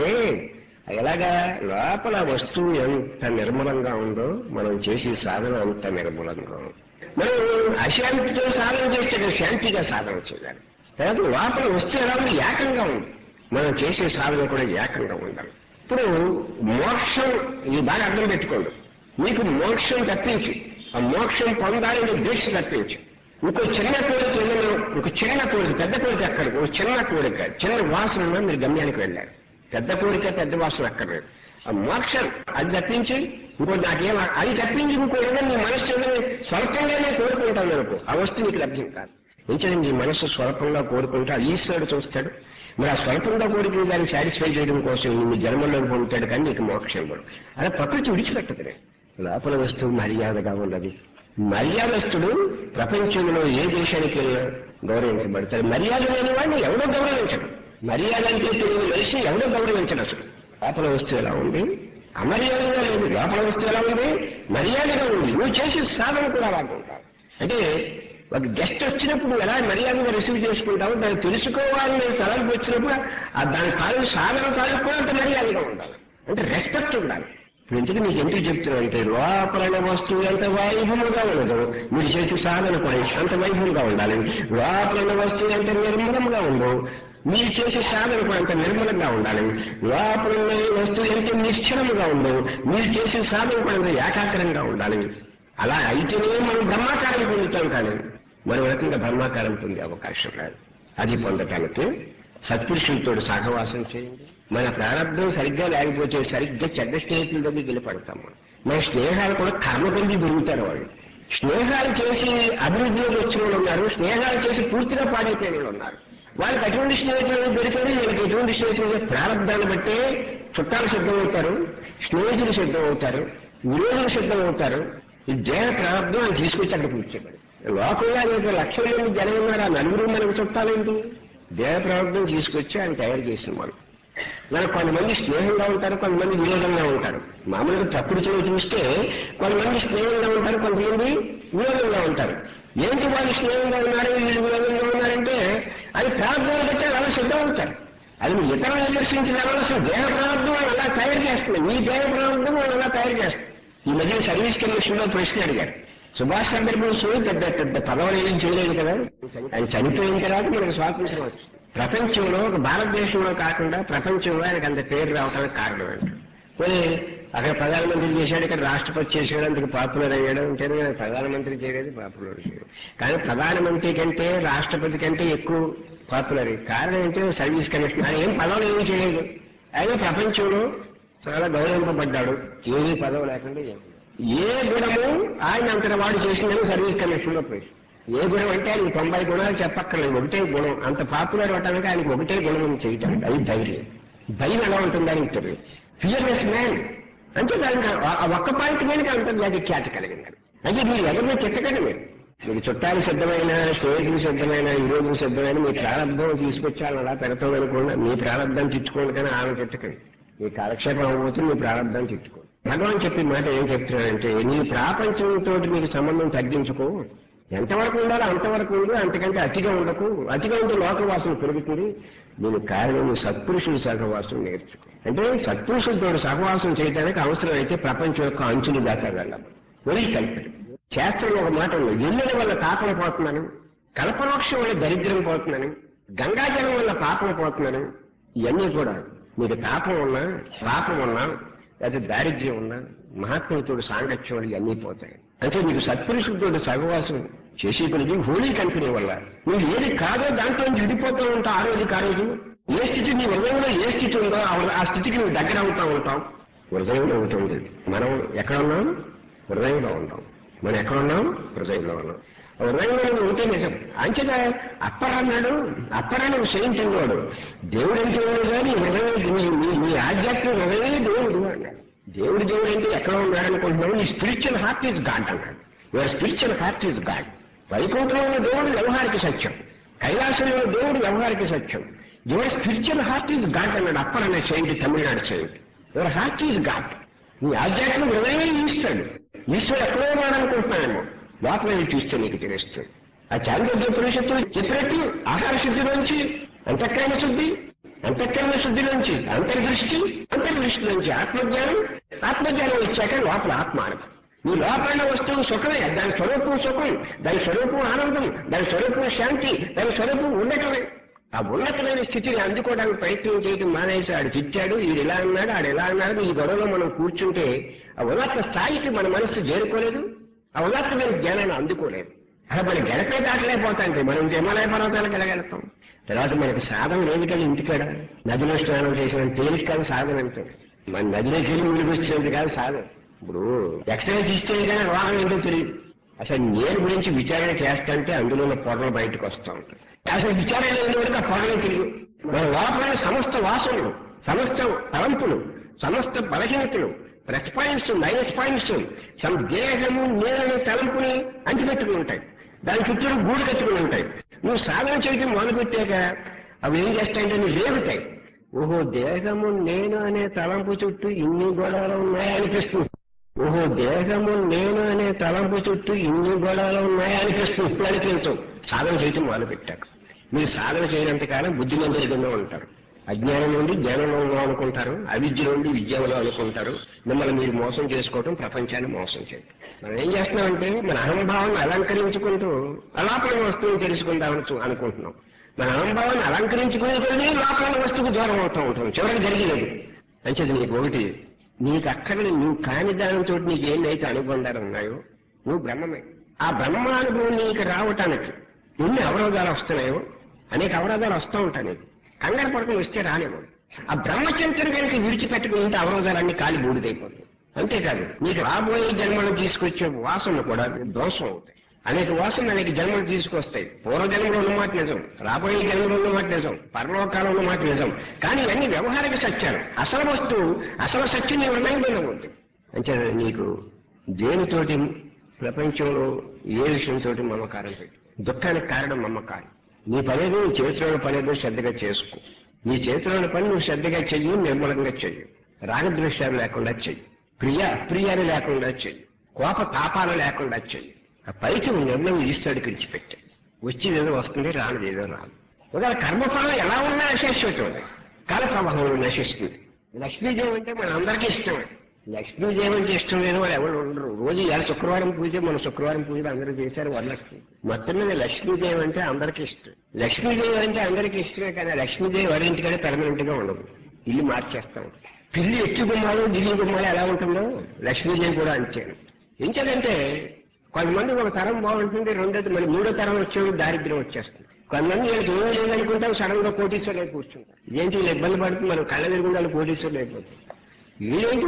ఎలాగా, లోపల వస్తువు ఎంత నిర్మలంగా ఉందో మనం చేసే సాధన అంత నిర్మలంగా ఉంది. మనం అశాంతితో సాధన చేస్తే శాంతిగా సాధన చేయాలి. తర్వాత లోపల వస్తువు ఎలా ఉంది, ఏకంగా ఉంది. మనం చేసే సాధన కూడా ఏకంగా ఉండాలి. ఇప్పుడు మోక్షం, ఇది బాగా అర్థం పెట్టుకోండి. మీకు మోక్షం తప్పించి, ఆ మోక్షం పొందాలని దీక్ష తప్పించి ఇంకో చిన్న కోరిక ఏదైనా, ఒక చిన్న కోరిక, పెద్ద కోరిక అక్కడికి, ఒక చిన్న కోరిక, చిన్న వాసన ఉన్నా మీరు గమ్యానికి వెళ్ళారు. పెద్ద కోరిక పెద్ద వాసన అక్కర్లేదు. ఆ మోక్షం అది తప్పించి ఇంకో నాకేం, అది తప్పించి ఇంకో ఏదైనా మీ మనస్సు ఏదైనా స్వల్పంగానే కోరుకుంటాను అనుకో, ఆ వస్తువు నీకు లభ్యం కాదు. నిజంగా నీ మనస్సు స్వల్పంగా కోరుకుంటే అది ఈశ్వరుడు చూస్తాడు. మరి ఆ స్వల్పంగా కోరికలు దాన్ని సాటిస్ఫై చేయడం కోసం నీ జన్మల్లో పొందుతాడు, కానీ నీకు మోక్షం కూడా అలా ప్రకృతి విడిచిపెట్టదు. లోపల వస్తువు మర్యాదగా ఉన్నది. మర్యాదస్తుడు ప్రపంచంలో ఏ దేశానికి వెళ్ళినా గౌరవించబడతాడు. మర్యాద లేని వాడిని ఎవడో గౌరవించడు. మర్యాద అంటే తెలియని మనిషి ఎవడో గౌరవించడు. అసలు లోపల వస్తువు ఎలా ఉంది, అమర్యాదగా లేదు. లోపల వస్తువు ఎలా ఉంది, మర్యాదగా ఉంది. నువ్వు చేసే సాధన కూడా అలాగే ఉంటావు. అంటే ఒక గెస్ట్ వచ్చినప్పుడు ఎలా మర్యాదగా రిసీవ్ చేసుకుంటావు, దాన్ని తెలుసుకోవాలని తలంపు వచ్చినప్పుడు దాని కాలు సాధన కాలకు కూడా అంత మర్యాదగా ఉండాలి. అంటే రెస్పెక్ట్ ఉండాలి. ఎందుకు మీకు ఎందుకు చెప్తున్నానంటే లోపల వస్తువు ఎంత వైభవంగా ఉండదు, మీరు చేసే సాధన కూడా అంత వైభవంగా ఉండాలి. లోపల వస్తువు ఎంత నిర్మలంగా ఉండదు, మీరు చేసే సాధన కూడా అంత నిర్మలంగా ఉండాలి. లోపల వస్తువు ఎంత నిశ్చలముగా ఉండదు, మీరు చేసే సాధన కూడా అంత ఏకాగ్రంగా ఉండాలి. అలా అయితేనే మనం బ్రహ్మాకారం పొందుతాం, కానీ మరో రకంగా బ్రహ్మాకారం పొందే అవకాశం లేదు. అది పొందటానికి సత్పురుషులతో సహవాసం చేయండి. మన ప్రారంభం సరిగ్గా లేకపోతే సరిగ్గా చెడ్డ స్నేహితుల దగ్గర వెళ్ళిపడతాం. మన స్నేహాలు కూడా కర్మ కొద్ది దొరుకుతారు. వాళ్ళు స్నేహాలు చేసి అభివృద్ధిలోకి వచ్చిన వాళ్ళు ఉన్నారు, స్నేహాలు చేసి పూర్తిగా పాడైపోయిన వాళ్ళు ఉన్నారు. వాళ్ళకి ఎటువంటి స్నేహితులు దొరికారు, వీళ్ళకి ఎటువంటి స్నేహితులు ప్రారంభాన్ని బట్టే చుట్టాలు సిద్ధమవుతారు, స్నేహితులు సిద్ధమవుతారు, విరోధులు సిద్ధమవుతారు. ఈ దేహ ప్రారంభం అని తీసుకొచ్చి అక్కడ కూర్చోబడి లోకంలో అనేక లక్షల మంది జనం ఉన్నారు. ఆ నలుగురు మనకు చుట్టాలేంటి? దేహ ప్రారంభం తీసుకొచ్చి ఆయన తయారు చేసిన వాళ్ళు. మనకు కొంతమంది స్నేహంగా ఉంటారు, కొంతమంది విరోధంగా ఉంటారు. మామూలుగా ప్రకృతిలో చూస్తే కొంతమంది స్నేహంగా ఉంటారు, కొంతమంది విరోధంగా ఉంటారు. ఏంటి వాళ్ళు స్నేహంగా ఉన్నారు, వీళ్ళు విరోధంగా ఉన్నారంటే అది ప్రారంభాన్ని బట్టి అలా సిద్ధమవుతారు. అది మీ ఇతరులు విమర్శించిన అవసరం. దేహ ప్రారంభం వాళ్ళు అలా తయారు చేస్తుంది, మీ దేహ ప్రారంభం వాళ్ళు అలా తయారు చేస్తుంది. ఈ మధ్య సర్వీస్ కమిషన్ లో ప్రశ్న అడిగారు. సుభాష్ చంద్రబోస్ పెద్ద పెద్ద పదవులు ఏం చేయలేదు కదా, ఆయన చనిపోయిన తర్వాత మనకు స్వాతంత్రం వచ్చింది. ప్రపంచంలో ఒక భారతదేశంలో కాకుండా ప్రపంచంలో ఆయనకు అంత పేరు రావడానికి కారణం ఏంటి? పోనీ అక్కడ ప్రధానమంత్రి చేశాడు, ఇక్కడ రాష్ట్రపతి చేశాడు, అందుకు పాపులర్ అయ్యాడు అంటేనే ప్రధానమంత్రి చేయలేదు, పాపులర్ చేయలేదు. కానీ ప్రధానమంత్రి కంటే రాష్ట్రపతి కంటే ఎక్కువ పాపులర్. కారణం ఏంటంటే సర్వీస్ కమిషన్. ఆయన ఏం పదవులు ఏమీ చేయలేదు, ఆయన ప్రపంచంలో చాలా గౌరవింపబడ్డాడు. ఏమీ పదవి లేకుండా ఏమి. ఏ గుణము ఆయన అంతటి వాడు చేసిందని సర్వీస్ కమిషన్ లో పోయి. ఏ గుణం అంటే ఆయనకు తొంభై గుణాలు చెప్పక్కర్లేదు, ఒకటే గుణం. అంత పాపులర్ అవటానికి ఆయనకు ఒకటే గుణం చేయటానికి, అది ధైర్యం. భయం ఎలా ఉంటుంది ఆయనకు తెలియదు. ఫియర్లెస్ మ్యాన్ అంటే దానికి ఒక్క పాయింట్ మీద ఉంటుంది, అది ఖ్యాతి కలిగింది. అంటే మీరు ఎవరిని చెత్తకండి. మీరు మీకు చుట్టాలు సిద్ధమైన, స్నేహితులు సిద్ధమైన, ఈరోజు సిద్ధమైన మీ ప్రారంభం తీసుకొచ్చాలని అలా పెడతాం అనుకోండి. మీ ప్రారంభాన్ని తిట్టుకోండి, కానీ ఆమె తిట్టకండి. మీ కాలక్షేపం అవ్వబోతుంది, మీ ప్రారంభాన్ని తిట్టుకోండి. భగవాన్ చెప్పిన మాట ఏం చెప్తున్నాడంటే, నీ ప్రాపంచంతో మీకు సంబంధం తగ్గించుకో, ఎంతవరకు ఉండాలో అంతవరకు ఉండు, అంతకంటే అతిగా ఉండకు. అతిగా ఉంటే లోకవాసం పెరుగుతుంది. దీనికి కారణం సత్పురుషుల సహవాసం నేర్చుకో. అంటే సత్పురుషులతో సహవాసం చేయడానికి అవసరమైతే ప్రపంచం యొక్క అంచులు దాకా వెళ్ళాలి. ఒలి కలిపి శాస్త్రంలో ఒక మాట ఉంది, ఎల్లెల వల్ల పాపం పోతున్నాను, కల్పవృక్షం వల్ల దరిద్రం పోతున్నాను, గంగాజలం వల్ల పాపం పోతున్నాను. ఇవన్నీ కూడా మీకు తాపం ఉన్నా, పాపం ఉన్నా, లేదా దారిద్ర్యం ఉన్నా, మహాత్ములతో సాంగత్యం వల్ల ఇవన్నీ పోతాయి. అంటే మీకు సత్పురుషులతో సహవాసం చేసే కొద్ది హోలీ కంపెనీ వల్ల నువ్వు ఏది కాదో దాంట్లో నుంచి విడిపోతూ ఉంటావు. ఆ రోజు కారోజు ఏ స్థితి నీ హృదయంలో ఏ స్థితి ఉందో ఆ స్థితికి నువ్వు దగ్గర అవుతా ఉంటావు. హృదయంలో ఉంటుంది. మనం ఎక్కడ ఉన్నాం? హృదయంలో ఉంటాం. మనం ఎక్కడున్నాం? హృదయంలో ఉన్నాం. హృదయంలో ఉంటే నిజం. అంచేత అప్పర్ అన్నాడు, అప్పరాన్ని శయించేవాడు దేవుడు అంటే కానీ హృదయం, నీ ఆధ్యాత్మిక హృదయమే దేవుడు అన్నాడు. దేవుడు దేవుడు అంటే ఎక్కడ ఉన్నాడు అనుకుంటున్నావు? నీ స్పిరిచువల్ హార్ట్ ఈజ్ గాడ్ అన్నాడు. Your spiritual heart is God. వైకుంఠంలో ఉన్న దేవుడు వ్యవహారిక సత్యం, కైలాసంలో ఉన్న దేవుడు వ్యవహారిక సత్యం. Your spiritual heart is God అన్నాడు అప్పర్ అనే చేయండి, తమిళనాడు చేయండి. Your heart is God. నీ ఆధ్యాత్మిక హృదయమే ఈశ్వరుడు. ఈశ్వరుడు ఎక్కడో ఉన్నాడనుకుంటున్నానేమో, లోపల వెళ్ళి చూస్తే నీకు తెలుస్తుంది. ఆ చాంద్రోగ్య పురుషత్తులు చెప్పినట్టు ఆహార శుద్ధి నుంచి అంతఃకరణ శుద్ధి, అంతఃకరణ శుద్ధి నుంచి అంతర్దృష్టి, అంతర్దృష్టి నుంచి ఆత్మజ్ఞానం, ఆత్మజ్ఞానం వచ్చాక లోపల ఆత్మానం. నీ లోపల వస్తువు సుఖమే, దాని స్వరూపం సుఖం, దాని స్వరూపం ఆనందం, దాని స్వరూపం శాంతి, దాని స్వరూపం ఉండటమే. ఆ ఉన్నతమైన స్థితిని అందుకోవడానికి ప్రయత్నం చేయడం మానేసి ఆడు తిట్టాడు, ఈడు ఇలా అన్నాడు, ఆడు ఎలా అన్నాడు, ఈ గొడవలో మనం కూర్చుంటే ఆ ఉన్నత స్థాయికి మన మనస్సు చేరుకోలేదు, ఆ ఉన్నతమైన జ్ఞానాన్ని అందుకోలేదు. అలా మనం గడపే దాటలేకపోతాంటే మనం హిమాలయ పర్వతాలకు వెళ్ళగలుగుతాం. తర్వాత మనకి సాధన లేదు కానీ ఇంటికాడ నదిలో స్నానం చేసిన తేలిక కాదు సాధన అంటే. మన నదిలోకి వెళ్ళి ముందుకు వచ్చినందుకు కాదు సాధన. ఇప్పుడు ఎక్సర్సైజ్ ఇస్తే కానీ రోగం ఏంటో తెలియదు. అసలు నేను గురించి విచారణ చేస్తాంటే అందులో ఉన్న పొరలు బయటకు వస్తూ ఉంటాయి. అసలు విచారణ లేని వరకు ఆ పొరలే తెలియదు. మన లోపల సమస్త వాసనలు, సమస్త తలంపులు, సమస్త బలహీనతలు, ప్లస్ పాయింట్స్, మైనస్ పాయింట్స్, సమ దేహము నేలని తలంపుని అంటిపెట్టుకుని ఉంటాయి. దాని చుట్టూ గూడు కట్టుకుని ఉంటాయి. నువ్వు సాధన చేయడం మొదలుపెట్టాక అవి ఏం చేస్తాయంటే నువ్వు రేగుతాయి. ఓహో, దేహము నేను అనే తలంపు చుట్టూ ఇన్ని గొడవలు ఉన్నాయా అనిపిస్తుంది. ఓహో, దేహము నేను అనే తలంపు చుట్టూ ఇన్ని గొడవలు ఉన్నాయా అనిపిస్తుంది. ఇప్పుడు అనిపించవు సాధన చేయటం మొదలుపెట్టాక. మీరు సాధన చేయనంతకాలం బుద్ధిమంతులుగా ఉంటారు. అజ్ఞానం నుండి జ్ఞానంలో అనుకుంటారు, అవిద్య నుండి విద్యలో అనుకుంటారు. మిమ్మల్ని మీరు మోసం చేసుకోవటం, ప్రపంచాన్ని మోసం చేయడం. మనం ఏం చేస్తున్నామంటే మన అహంభావాన్ని అలంకరించుకుంటూ లోపల వస్తువుని తెలుసుకుందామని అనుకుంటున్నాం. మన అహంభావాన్ని అలంకరించుకునే కొద్దీ లోపల వస్తువుకు దూరం అవుతూ ఉంటాం. చివరికి జరిగినది అంచేది నీకు ఒకటి, నీకు అక్కడ నువ్వు కాని దానితో నీకు ఏమైతే అనుబంధాలు ఉన్నాయో నువ్వు బ్రహ్మమే. ఆ బ్రహ్మానుభవం నీకు రావటానికి ఎన్ని అవరోధాలు వస్తున్నాయో, అనేక అవరోధాలు వస్తూ ఉంటాయి. నీకు కంగారు పడుకుని వస్తే రాలేవు. ఆ బ్రహ్మచర్యను కనుక విడిచిపెట్టుకుని ఉంటే అవరోధాలన్నీ కాలి బూడిదైపోతాయి. అంతేకాదు నీకు రాబోయే జన్మను తీసుకొచ్చే వాసనలు కూడా దోషం అవుతాయి. అనేక వాసనలు అనేక జన్మలు తీసుకొస్తాయి. పూర్వజన్మలో ఉన్నమాట నిజం, రాబోయే జన్మలో ఉన్నమాట నిజం, పరలోకాలు ఉన్నమాట నిజం. కానీ ఇవన్నీ వ్యవహారిక సత్యాలు. అసలు వస్తువు, అసలు సత్యం నీ హృదయంలో ఉంది. అంటే నీకు దేనితోటి ప్రపంచంలో ఏ విషయంతో మమకారం పెట్టు. దుఃఖానికి కారణం మమకారం. నీ పనేది నీ చేతిలోని పనేదో శ్రద్ధగా చేసుకో. నీ చేతిలోని పని నువ్వు శ్రద్ధగా చెయ్యి, నిర్మలంగా చెయ్యి. రాగద్వేషాలు లేకుండా చెయ్యి, ప్రియ అప్రియాలు లేకుండా చెయ్యి, కోప తాపాలు లేకుండా చెయ్యి. ఆ పైకి నిర్ణయం ఈశ్వరుడికి విడిచిపెట్టే. వచ్చేది ఏదో వస్తుంది, రానిది ఏదో రాదు. ఒకవేళ కర్మఫలం ఎలా ఉన్నా అశేషం, కాల ప్రవాహంలో నశిస్తుంది. లక్ష్మీదేవి అంటే మన అందరికీ ఇష్టం. లక్ష్మీదేవి అంటే ఇష్టం లేని వాళ్ళు ఎవరు ఉండరు. రోజు ఇలా శుక్రవారం పూజ, మన శుక్రవారం పూజలు అందరూ చేశారు వరలక్ష్మి. మొత్తం మీద లక్ష్మీదేవి అంటే అందరికీ ఇష్టం. లక్ష్మీదేవి అంటే అందరికీ ఇష్టమే, కానీ లక్ష్మీదేవి వారింటికనే పెర్మనెంట్ గా ఉండదు. ఇల్లు మార్చేస్తాం. పిల్లి ఎక్కి గుమ్మాలు దిగి గుమ్మాలు ఎలా ఉంటుందో లక్ష్మీదేవి కూడా అంతే. ఎంచేదంటే కొంతమంది ఒక తరం బాగుంటుంది, రెండోది మరి మూడో తరం వచ్చేది దారిద్ర్యం వచ్చేస్తుంది. కొంతమంది వీళ్ళకి ఏమీ లేదనుకుంటాం, సడన్ గా కోటీశ్వరులు కూర్చుంటారు. ఏంటి ఇలా ఇబ్బంది పడుతుంది, మనం కళ్ళ తిరుగుండాలి కోటీశ్వరులు అయిపోతుంది. ఇదేంటి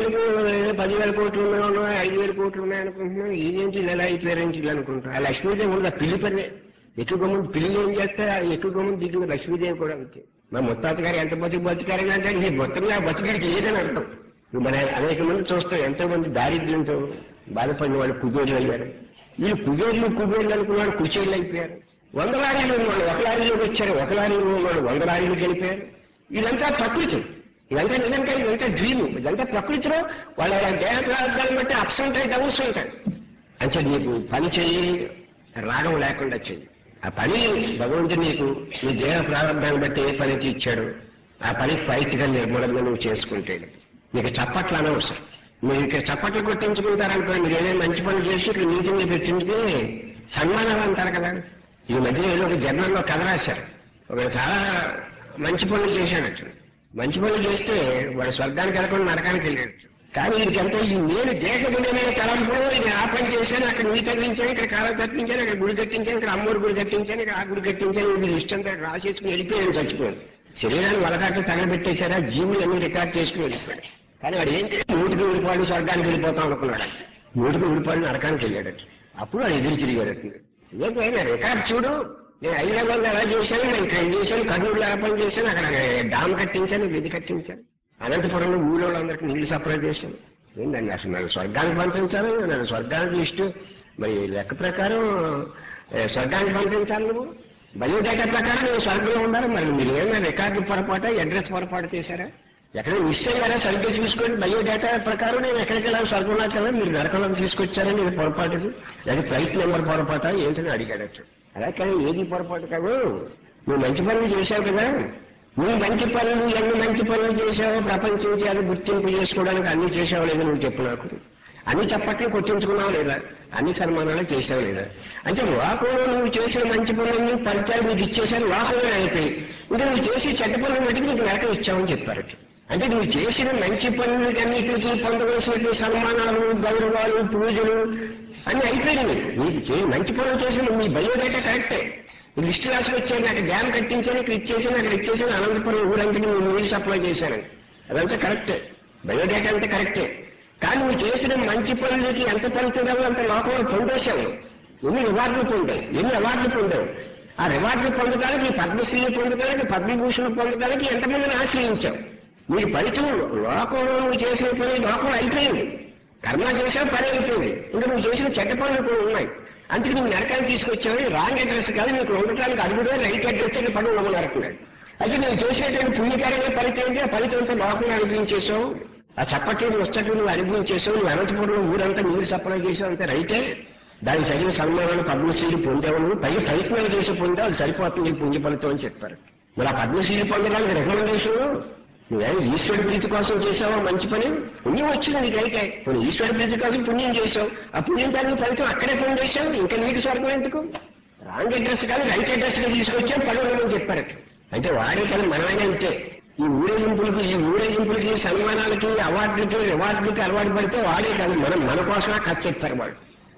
పదివేల కోట్లు ఉన్నాయో ఐదు వేల కోట్లు ఉన్నాయనుకుంటున్నాం, ఇదేంటి ఇలా అయిపోయారేంటి ఇలా అనుకుంటాం. ఆ లక్ష్మీదేవి కూడా పిల్లి పని. ఎక్కువ ముందు పిల్లి ఏం చేస్తే ఎక్కువ ముందు దిగువ లక్ష్మీదేవి కూడా వచ్చాయి. మా ముత్తాత గారు ఎంత బతికి బతికారని అంటే ఈ మొత్తంగా బతికిడికి ఏదని అర్థం. మన అనేక మంది చూస్తాం, ఎంతో మంది దారిద్ర్యంతో బాధపడిన వాళ్ళు కుబేరులు అయ్యారు. వీళ్ళు కుబేరులు కుబేరులు అనుకున్నాడు కుచేరులు అయిపోయారు. వంద లారీలు ఉన్నవాళ్ళు ఒక లారీలోకి వచ్చారు, ఒక లారీలో ఉన్నవాళ్ళు వంద లారీలు గెలిపారు. ఇదంతా ప్రకృతి, ఇదంతా నిజంగా ఇదంతా డ్రీము, ఇదంతా ప్రకృతిలో వాళ్ళ దేహ ప్రార్థాలను బట్టి అప్స్ ఉంటాయి, డౌన్స్ ఉంటాయి. అంటే నీకు పని చెయ్యి, రాగం లేకుండా చెయ్యి. ఆ పని భగవంతుడు నీకు నీ దేహ ప్రారంభాన్ని బట్టి ఏ పని ఇచ్చాడు ఆ పని పైకిగా నిర్మూలంగా నువ్వు చేసుకుంటే నీకు చప్పట్లు అనవసరం. మీరు ఇక్కడ చప్పట్లు కొట్టించుకుంటారనుకో, మీరు ఏదైనా మంచి పనులు చేసి ఇక్కడ మీటింగ్లు పెట్టించుకుని సన్మానాలు అంటారు కదా. ఈ మధ్య ఏదో ఒక జర్నల్లో కథ రాశారు. ఒక చాలా మంచి పనులు చేశాడచ్చు. మంచి పనులు చేస్తే వాడు స్వర్గానికి వెళ్ళకుండా నరకానికి వెళ్ళాడు. కానీ వీడికంతా ఈ నేను దేశగుణమైన తలంపులో ఇది ఆ పని చేశాను, అక్కడ నీ కట్టించాను, ఇక్కడ కాలం కట్టించాను, అక్కడ గుడి కట్టించాను, ఇక్కడ అమ్మూరు గుడి కట్టించాను, ఇక్కడ ఆ గుడి కట్టించాను, వీళ్ళు ఇష్టంతో రాసేసుకుని వెళ్ళిపోయాను. చచ్చిపోయాను. శరీరాన్ని వలకాట్లు తగలబెట్టేశారా, జీవులు అన్ని రికార్డ్ చేసుకుని వెళ్ళిపోయాడు. కానీ వాడు ఏం చేసి నూటికి ఊరిపాళ్ళు స్వర్గానికి వెళ్ళిపోతాం అనుకున్నాడు. నూటికి ఊరిపాళ్ళు నరకానికి వెళ్ళాడట. అప్పుడు వాడు ఎదురు తిరిగాడట. ఏంటైనా రికార్డ్ చూడు, నేను హైదరాబాద్ ఎలా చేశాను, నేను ఇక్కడ చేశాను, కర్నూలులో ఎలా పని చేశాను, అక్కడ డామ్ కట్టించాను, విధి కట్టించాను, అనంతపురంలో ఊళ్ళో అందరికీ నీళ్లు సప్లై చేశాను. ఏంటండి అసలు నన్ను స్వర్గానికి పంపించాలి, నన్ను స్వర్గానికి ఇష్టం. మరి లెక్క ప్రకారం స్వర్గానికి పంపించాలి, నువ్వు బయోడేటా ప్రకారం నేను స్వర్గంలో ఉండాలి. మరి మీరు ఏమైనా రికార్డు పొరపాటు, అడ్రస్ పొరపాటు చేశారా, ఎక్కడ మిస్ అయ్యారా సరిగ్గా చూసుకోండి. బయోడేటా ప్రకారం నేను ఎక్కడికి వెళ్ళాలి, స్వర్గంలోకి వెళ్ళాలి, మీరు నరకంలోకి తీసుకొచ్చారని ఇది పొరపాటు, అది ఫ్లైట్ నెంబర్ పొరపాట ఏంటని అడిగాడచ్చు. అలా కానీ ఏది పొరపాటు కాదు, నువ్వు మంచి పనులు చేశావు కదా, నువ్వు మంచి పనులు ఎన్ని మంచి పనులు చేశావో ప్రపంచంకి అది గుర్తింపు చేసుకోవడానికి అన్ని చేసావు లేదా నువ్వు చెప్పు నాకు. అన్ని చప్పట్లు కొట్టించుకున్నావు లేదా, అన్ని సన్మానాలు చేసావు లేదా. అంటే లోకంలో నువ్వు చేసిన మంచి పనులన్నీ ఫలితాలు నీకు ఇచ్చేసాను, లోకంలో అయిపోయి ఇంకా నువ్వు చేసి చెడ్డ పనులు బట్టి నీకు నరకం ఇచ్చావని చెప్పారు. అంటే నువ్వు చేసిన మంచి పనులన్నిటికీ పొందవలసినటువంటి సన్మానాలు, గౌరవాలు, పూజలు అన్ని అయిపోయినాయి. నీకు మంచి పనులు చేసిన నీ బయోడేటా కరెక్టే, లిస్టు రాసి వచ్చాను, నాకు డ్యామ్ కట్టించాను, ఇక్కడ ఇచ్చేసాను, అక్కడ ఇచ్చేసాను, అనంతపురం ఊరంతని నేను నీళ్ళు సప్లై చేశాను, అదంతా కరెక్టే, బయోడేటా అంతా కరెక్టే. కానీ నువ్వు చేసిన మంచి పనులకి ఎంత ఫలితుందో అంత లోకంలో పొందేశావు. ఎన్ని రివార్డులు పొందావు, ఎన్ని అవార్డులు పొందావు. ఆ రివార్డులు పొందడానికి, పద్మశ్రీలు పొందడానికి, పద్మభూషణలు పొందడానికి ఎంతమందిని ఆశ్రయించావు. మీరు ఫలితం లోకంలో నువ్వు చేసిన పని లోకంలో అయిపోయింది, కర్మ చేసావు, పని అయిపోయింది. ఇంకా నువ్వు చేసిన చెడ్డ పనులు కూడా ఉన్నాయి. అందుకే నువ్వు నరకాన్ని తీసుకొచ్చావని రాంగ్ అడ్రస్ కాదు, నీకు ఉండటానికి అడుగుడే రైట్ అడ్రస్ అని పనులు నమ్మనరుకున్నాడు. అయితే నువ్వు చేసినటువంటి పుణ్యకార్యమే ఫలితం ఏంటి, ఆ ఫలితంతో లోకంలో అనుభవించేసావు, ఆ చప్పట్లు వచ్చట్లు నువ్వు అనుభవించేసావు, నువ్వు అనంతపురంలో ఊరంతా నీరు సప్లై చేసావు, అంతే రైతే. దానికి తగిన సన్మానాలు పద్మశ్రీలు పొందావు, నువ్వు పై ప్రయత్నాలు చేసి పొందావు, అది సరిపోతుంది పుణ్య ఫలితం అని చెప్పారు. మరి ఆ పద్మశ్రీలు పొందడానికి రికమెండేషన్ నువ్వేమో ఈశ్వరుడి ప్రీతి కోసం చేసావా మంచి పని, పుణ్యం వచ్చింది నీకు అయితే. నువ్వు ఈశ్వరుడి ప్రీతి కోసం పుణ్యం చేసావు, ఆ పుణ్యం దానికి ఫలితం అక్కడే పని చేసావు, ఇంకా నీకు స్వర్గం ఎందుకు. రాంగ్ అడ్రస్ కాదు రైట్ అడ్రస్ గా తీసుకొచ్చావు, పనులు చెప్పారు. అంటే వాడే కదా మనమైనా అంతే. ఈ ఊరేగింపులకి ఈ ఊరేగింపులకి సన్మానాలకి అవార్డులకి రివార్డులకి అలవాటు పడితే వాడే కాదు, మనం మన కోసమే కష్టపెట్టారు వాళ్ళు.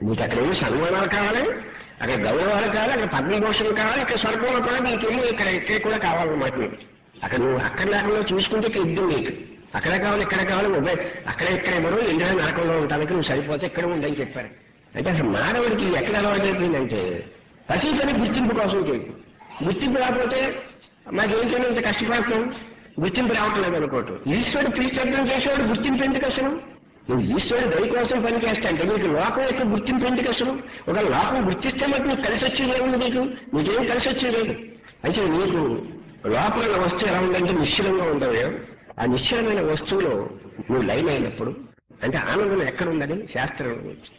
నీకు అక్కడేమో సన్మానాలు కావాలి, అక్కడ గౌరవాలు కావాలి, అక్కడ పద్మభూషణలు కావాలి, ఇక్కడ స్వర్గంలో కూడా నీకేమో ఇక్కడ ఇక్కడ కూడా కావాలన్నమాట. నీకు అక్కడ నువ్వు అక్కడ లేకుండా చూసుకుంటే ఇక్కడ ఇద్దరు నీకు అక్కడ కావాలి ఇక్కడ కావాలి, మొబైల్ అక్కడ ఇక్కడ ఎవరో ఇండియా నరకంలో ఉండడానికి నువ్వు సరిపోతే ఎక్కడ ఉండని చెప్పారు. అంటే అసలు మానవుడికి ఎక్కడ అలవాటు అయిపోయిందంటే ప్రతి పని గుర్తింపు కోసం చేయదు. గుర్తింపు రాకపోతే మాకేం చేయడం కష్టపడతాం, గుర్తింపు రావట్లేదు అనుకోవటం. ఈశ్వరుడు ప్రీత్యర్థం చేసేవాడు గుర్తింపు ఎందుకు అసలు? నువ్వు ఈశ్వరుడు దయ కోసం పని చేస్తా అంటే నీకు లోకం యొక్క గుర్తింపు ఎందుకు అసలు? ఒక లోకం గుర్తిస్తే మటు నీకు కలిసి వచ్చేది ఏముంది? నీకు నీకేం కలిసి వచ్చేది లేదు. అయితే నీకు లోపల వస్తువు ఎలా ఉందంటే నిశ్చలంగా ఉండవు. ఆ నిశ్చలమైన వస్తువులో నువ్వు లైన్ అయినప్పుడు అంటే ఆనందం ఎక్కడుందని శాస్త్రం.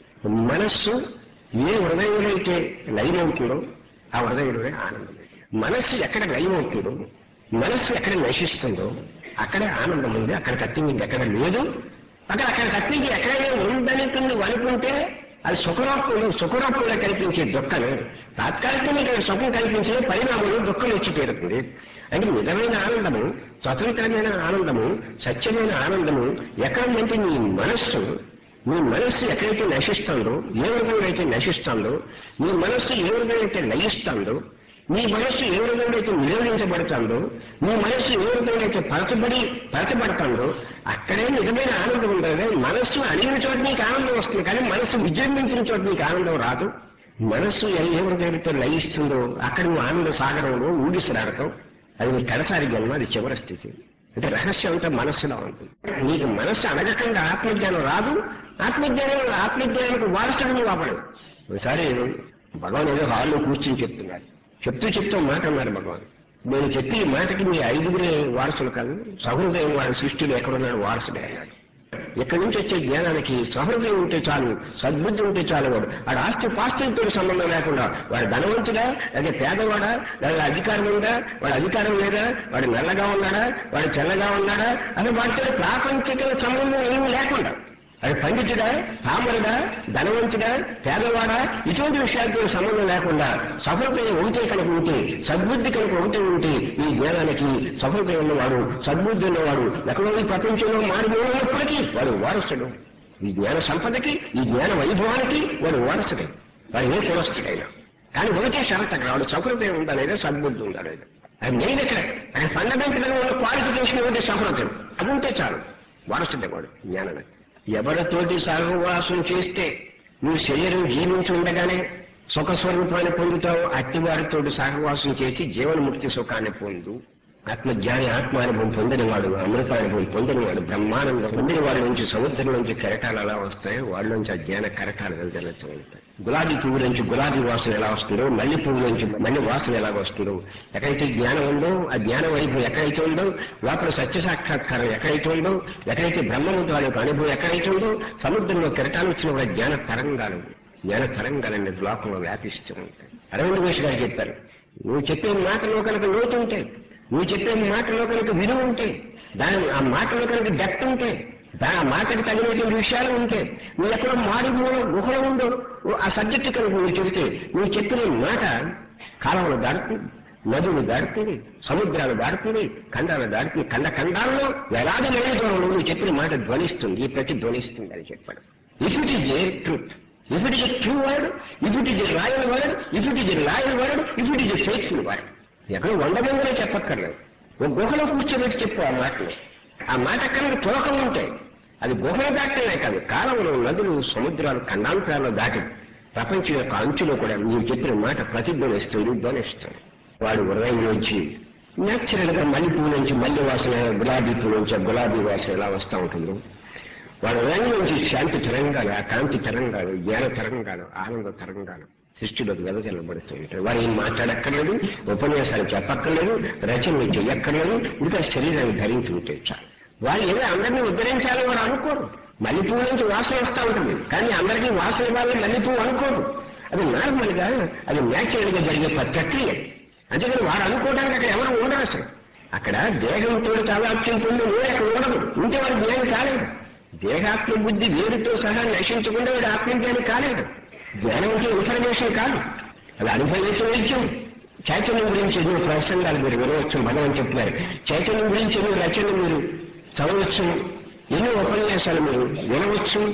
మనస్సు ఏ హృదయంలో అయితే లైన్ అవుతుందో ఆ హృదయంలోనే ఆనందం. మనస్సు ఎక్కడ లైన్ అవుతుందో, మనస్సు ఎక్కడ నశిస్తుందో అక్కడే ఆనందం ఉంది. అక్కడ తప్పింది ఎక్కడ లేదు. అక్కడ అక్కడ తప్పింది ఎక్కడైనా ఉందని నువ్వు అనుకుంటే అది సుఖరూపంలో సుఖరూపంలో కనిపించే దుఃఖం. తాత్కాలికంగా ఇక్కడ సుఖం కల్పించే పరిణామంలో దుఃఖం వచ్చి తీరుతుంది. అంటే నిజమైన ఆనందము, స్వతంత్రమైన ఆనందము, సత్యమైన ఆనందము ఎక్కడంటే నీ మనస్సు నీ మనస్సు ఎక్కడైతే నశిస్తుందో, ఏ విధంగా అయితే నశిస్తుందో, నీ మనస్సు ఏ విధంగా అయితే లయిస్తుందో, నీ మనస్సు ఏ విధంగా అయితే నిరోధించబడుతుందో, నీ మనస్సు ఏ విధంగా అయితే పరచబడి పరచబడుతుందో అక్కడే నిజమైన ఆనందం ఉంటుంది. మనస్సు అడిగిన చోట నీకు ఆనందం వస్తుంది, కానీ మనస్సు విజృంభించిన చోట నీకు ఆనందం రాదు. మనస్సు ఏ విధంగా అయితే లయిస్తుందో అక్కడ నువ్వు ఆనంద సాగరంలో ఊగిసలాడతావు. అది నీ కడసారి జన్మ, అది చివరి స్థితి. అంటే రహస్యం అంతా మనస్సులో ఉంటుంది. నీకు మనస్సు అడగకుండా ఆత్మజ్ఞానం రాదు. ఆత్మజ్ఞానం ఆత్మజ్ఞానానికి వారసుడు నువ్వు అవ్వడు. ఒకసారి భగవాన్ ఏదో హాల్లో కూర్చుని చెప్తున్నారు. చెప్తూ చెప్తూ మాట అన్నారు భగవాన్. నేను చెప్పి ఈ మాటకి మీ ఐదుగురే వారసులు కాదు, సహృదయం వాడి సృష్టిలో ఎక్కడున్నాడు వారసుడే అన్నాడు. ఎక్కడి నుంచి వచ్చే జ్ఞానానికి సహృదయం ఉంటే చాలు, సద్బుద్ధి ఉంటే చాలు. వాడు వాడు ఆస్తి పాస్తులతో సంబంధం లేకుండా వాడు ధనవంతుడా, లేదా పేదవాడా, లేదా అధికారం ఉందా, వాడు అధికారం లేదా, వాడు నల్లగా ఉన్నాడా, వాడు తెల్లగా ఉన్నాడా అని వాటితో ప్రాపంచిక సంబంధం ఏమీ లేకుండా, వాడు పండితుడా, పామరుడా, ధనవంతుడా, పేదవాడా, ఇటువంటి విషయాలతో సంబంధం లేకుండా సఫలతయం ఉంటే కనుక ఉంటే, సద్బుద్ధి కనుక ఉంటే ఉంటే ఈ జ్ఞానానికి సఫలత ఉన్నవాడు, సద్బుద్ధి ఉన్నవాడు ఎక్కడో ఈ ప్రపంచంలో మారిపోయినప్పటికీ వాడు వారసుడు. ఈ జ్ఞాన సంపదకి, ఈ జ్ఞాన వైభవానికి వాడు వారసుడే. వాడు ఏ కులస్తుడైనా. కానీ ఒకటే షరత్ అక్కడ, వాడు సఫలతయం ఉందా లేదా, సద్బుద్ధి ఉందా లేదా. అది మెయిన్ ఇక్కడ అక్కడ ఫండమెంటల్ ఉన్న క్వాలిఫికేషన్ ఉంటే సఫలతయం అది ఉంటే చాలు, వారసుడే వాడు జ్ఞానానికి. ఎవరితోటి సహవాసం చేస్తే నువ్వు శరీరం జీవించి ఉండగానే సుఖ స్వరూపాన్ని పొందుతావు, అట్టివారితోటి సహవాసం చేసి జీవన్ముక్తి సుఖాన్ని పొందు. ఆత్మజ్ఞాని ఆత్మానుభవం పొందినవాడు, అమృతానుభవం పొందినవాడు, బ్రహ్మానందం పొందిన వాళ్ళ నుంచి సముద్రం నుంచి కెరటాలు ఎలా వస్తాయో వాళ్ళ నుంచి ఆ జ్ఞాన కెరటాలు వెళ్తూ ఉంటాయి. గులాబీ పువ్వు నుంచి గులాబీ వాసన ఎలా వస్తుందో, మల్లె పువ్వు నుంచి మల్లె వాసన ఎలా వస్తుందో, ఎక్కడైతే జ్ఞానం ఉందో ఆ జ్ఞాన వైభవం ఎక్కడైతే ఉందో, లోపల సత్య సాక్షాత్కారం ఎక్కడైతే ఉందో, ఎక్కడైతే బ్రహ్మముద్ర యొక్క అనుభవం ఎక్కడైతే ఉందో, సముద్రంలో కెరటాలు వచ్చిన కూడా జ్ఞాన తరంగాలు జ్ఞాన తరంగాలన్నీ లోకంలో వ్యాపిస్తూ ఉంటాయి. అరవింద్ ఘోష్ గారు చెప్పారు, నువ్వు చెప్పే మాటలో కనుక లోతు ఉంటే, నువ్వు చెప్పే మాటలో కనుక విలువ ఉంటే, దాని ఆ మాటలో కనుక డెప్త్ ఉంటే, దాని ఆ మాటకి తగినటువంటి విషయాలు ఉంటే, నువ్వు ఎక్కడో మారుమూల గుహలో ఉందో ఆ సబ్జెక్టు కనుక నువ్వు చెబితే, నువ్వు చెప్పిన మాట కాలంలో దాడుతుంది, నదులు దాడుతుంది, సముద్రాలు దాడుతుంది, ఖండాలు దాడుతుంది, ఖండ ఖండాల్లో వేలాది మైళ్ళ దూరంలో నువ్వు చెప్పిన మాట ధ్వనిస్తుంది, ప్రతిధ్వనిస్తుంది అని చెప్పాడు. If it is a truth, if it is a true word, if it is a royal word, if it is a loyal word, if it is a faithful word. ఎక్కడో వంద మందిలో చెప్పక్కర్లేదు, ఒక గుహలో కూర్చోబెట్టి చెప్పు ఆ మాటలు. ఆ మాట కనుక తోకం ఉంటే అది గుహలు దాటమే కాదు, కాలంలో నదులు, సముద్రాలు, ఖండాంతరాల్లో దాటి ప్రపంచం యొక్క అంచులో కూడా నీవు చెప్పిన మాట ప్రతిధ్వనిస్తుంది, ధ్వనిస్తుంది. వాడు హృదయం నుంచి న్యాచురల్ గా మల్లె పువ్వు నుంచి మల్లె వాసన, గులాబీ పువ్వు నుంచి గులాబీ వాసన ఎలా వస్తూ ఉంటుందో, వాడు హృదయం నుంచి శాంతి తరంగాలు, ఆ కాంతి తరంగాలు, జ్ఞాన తరంగాలు, ఆనంద తరంగాలు సృష్టిలోకి వెదజల్లబడుతూ ఉంటాయి. వాడు ఏం మాట్లాడక్కర్లేదు, ఉపన్యాసాలు చెప్పక్కర్లేదు, రచనలు చెయ్యక్కర్లేదు, ఇంకా శరీరాన్ని ధరించి ఉంటే చాలు. వాళ్ళు ఏదో అందరినీ ఉద్ధరించాలని వాడు అనుకోరు. మల్లెపువ్వు నుంచి వాసన వస్తూ ఉంటుంది, కానీ అందరికీ వాసన వాళ్ళని మల్లెపువ్వు అనుకోదు. అది నార్మల్ గా, అది న్యాచురల్ గా జరిగే ప్రక్రియ. అంతేకాని వాడు అనుకోవడానికి అక్కడ ఎవరు ఉండరు. అసలు అక్కడ దేహంతో తాదాత్మ్యం పొంది వేరే అక్కడ ఉండదు, ఉంటే వాడు జ్ఞానం కాలేదు. దేహాత్మ బుద్ధి వేరుతో సహా నశించకుండా వాడు ఆత్మజ్ఞానం కాలేదు. జ్ఞానం అంటే ఇన్ఫర్మేషన్ కాదు, అది అనుభవించిన విషయం. చైతన్యం గురించి ఎన్నో ప్రసంగాలు మీరు వినవచ్చు, భగవాన్ చెప్తున్నారు. చైతన్యం గురించి ఎన్నో రచనలు మీరు చదవచ్చు, ఎన్నో ఉపన్యాసాలు మీరు వినవచ్చు.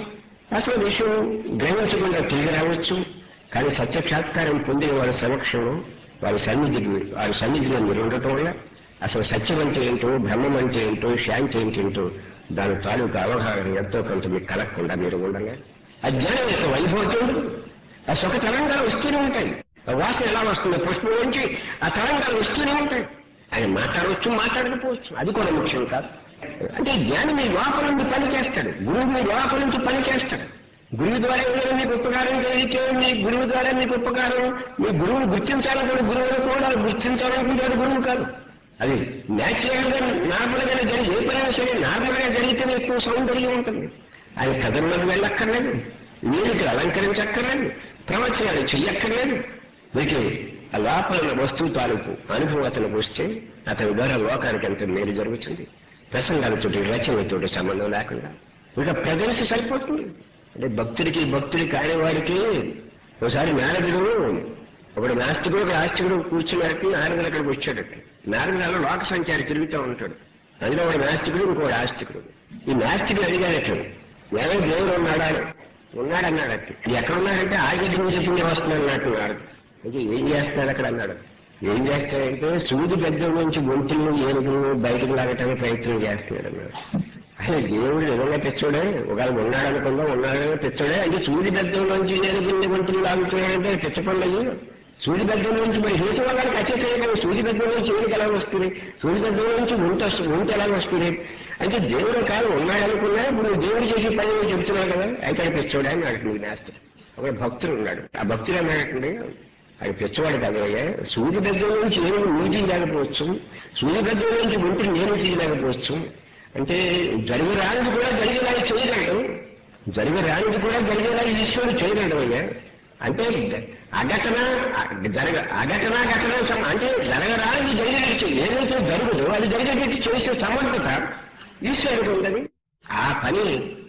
అసలు విషయం గ్రహించకుండా తిరిగి రావచ్చు. కానీ సత్యసాక్షాత్కారం పొందిన వారి సమక్షంలో వారి సన్నిధికి వారి సన్నిధిలో మీరు ఉండటం వల్ల అసలు సత్యం అంటే ఏంటో, బ్రహ్మం అంటే ఏంటో, శాంతి ఏంటేంటో దాని తాలూకు అవగాహన ఎంతో కొంత మీకు కలగకుండా మీరు ఉండగా ఆ జ్ఞానం యొక్క వైభవతుడు ఆ సుఖ తరంగాలు వస్తూనే ఉంటాయి. ఆ వాసన ఎలా వస్తుంది పుష్పం నుంచి ఆ తరంగాలు వస్తూనే ఉంటాయి. ఆయన మాట్లాడవచ్చు, మాట్లాడకపోవచ్చు, అది కూడా ముఖ్యం కాదు. అంటే జ్ఞానం మీ లోపల నుండి పని చేస్తాడు, గురువు మీ లోపల నుంచి పని చేస్తాడు. గురువు ద్వారా ఏదైనా మీకు ఉపకారం జరిగితే మీ గురువు ద్వారా మీకు ఉపకారం, మీ గురువును గుర్తించాలనుకున్న గురువును కూడా గుర్తించాలనుకుంటాడు గురువు కాదు. అది న్యాచురల్ గా నార్మల్ గానే జరిగి ఏ పైన సరే నార్మల్ గా జరిగితేనే ఎక్కువ సౌందర్యం ఉంటుంది. ఆయన కథల్లోకి వెళ్ళక్కర్లేదు, వీరికి అలంకరించక్కర్లేదు, ప్రవచనాలు చెయ్యక్కర్లేదు. వీటికి ఆ లోపల వస్తువు తాలూకు అనుభవం అతనికి వస్తే అతని ద్వారా లోకానికి ఎంత మేలు జరుగుతుంది. ప్రసంగాలతో రచనలతోటి సంబంధం లేకుండా ఇక ప్రజెన్స్ సరిపోతుంది. అంటే భక్తుడికి భక్తుడి కాని వాడికి ఒకసారి నారదుడు ఒకడు నాస్తికుడు ఒక ఆస్తికుడు కూర్చున్నట్టు నారదుడు అక్కడికి వచ్చాడట. నారదుడు లోక సంచారి తిరుగుతూ ఉంటాడు. అందులో ఒక నాస్తికుడు ఇంకోటి ఆస్తికుడు. ఈ నాస్తికుడు అడిగాడట, ఏమో దేవుడు ఉన్నాడా? ఉన్నాడన్నాడట. ఎక్కడున్నాడంటే ఆగటి నుంచి చెప్పింది వస్తున్నాడు అన్నట్టున్నాడు. అయితే ఏం చేస్తున్నాడు అక్కడ అన్నాడు. ఏం చేస్తాడంటే సూది గద్దెల నుంచి గొంతులను ఏనుగులను బయటకు లాగటానికి ప్రయత్నం చేస్తున్నాడు అన్నాడు. అసలు దేవుడు నిజంగా తెచ్చాడే, ఒకవేళ ఉన్నాడనుకుందా ఉన్నాడని తెచ్చాడే అంటే సూది గద్దెల నుంచి ఏనుగుల్ని గొంతులు లాగుతున్నాడంటే తెచ్చపల్లయ్యి. సూది గద్దెల నుంచి మరి హేతు వాళ్ళకి అచ్చేయగలరు. సూది గద్దెల నుంచి ఏనుగు ఎలా వస్తుంది, సూది గద్దెల నుంచి ఉంట ఉంట ఎలా వస్తుంది అంటే దేవుడు కాదు ఉన్నాడనుకున్నా ఇప్పుడు దేవుడు చేసే పని చెబుతున్నాడు కదా, అయితే తెచ్చాడా అని అడుగుతుంది నేస్తం. ఒక భక్తుడు ఉన్నాడు. ఆ భక్తుడు అన్నాడంటే అది తెచ్చవాడు కాదయ్యా, సూది దగ్గర నుంచి ఏమి నువ్వు తీయలేకపోవచ్చు, సూది దగ్గర నుంచి ఒంటి నేను తీయలేకపోవచ్చు. అంటే జరిగి రానిది కూడా జరిగేలాగా చేయగలడు, జరిగి రానిది కూడా జరిగేలాగా ఈశ్వరుడు చేయగలడు అయ్యా. అంటే అఘటన జరగ అఘటన ఘటన అంటే జరగరానిది జరిగేటట్టు ఏదైతే జరుగుదో అది జరిగేటట్టు చేసే సమర్థత ఈశ్వరుడు ఉందని ఆ పని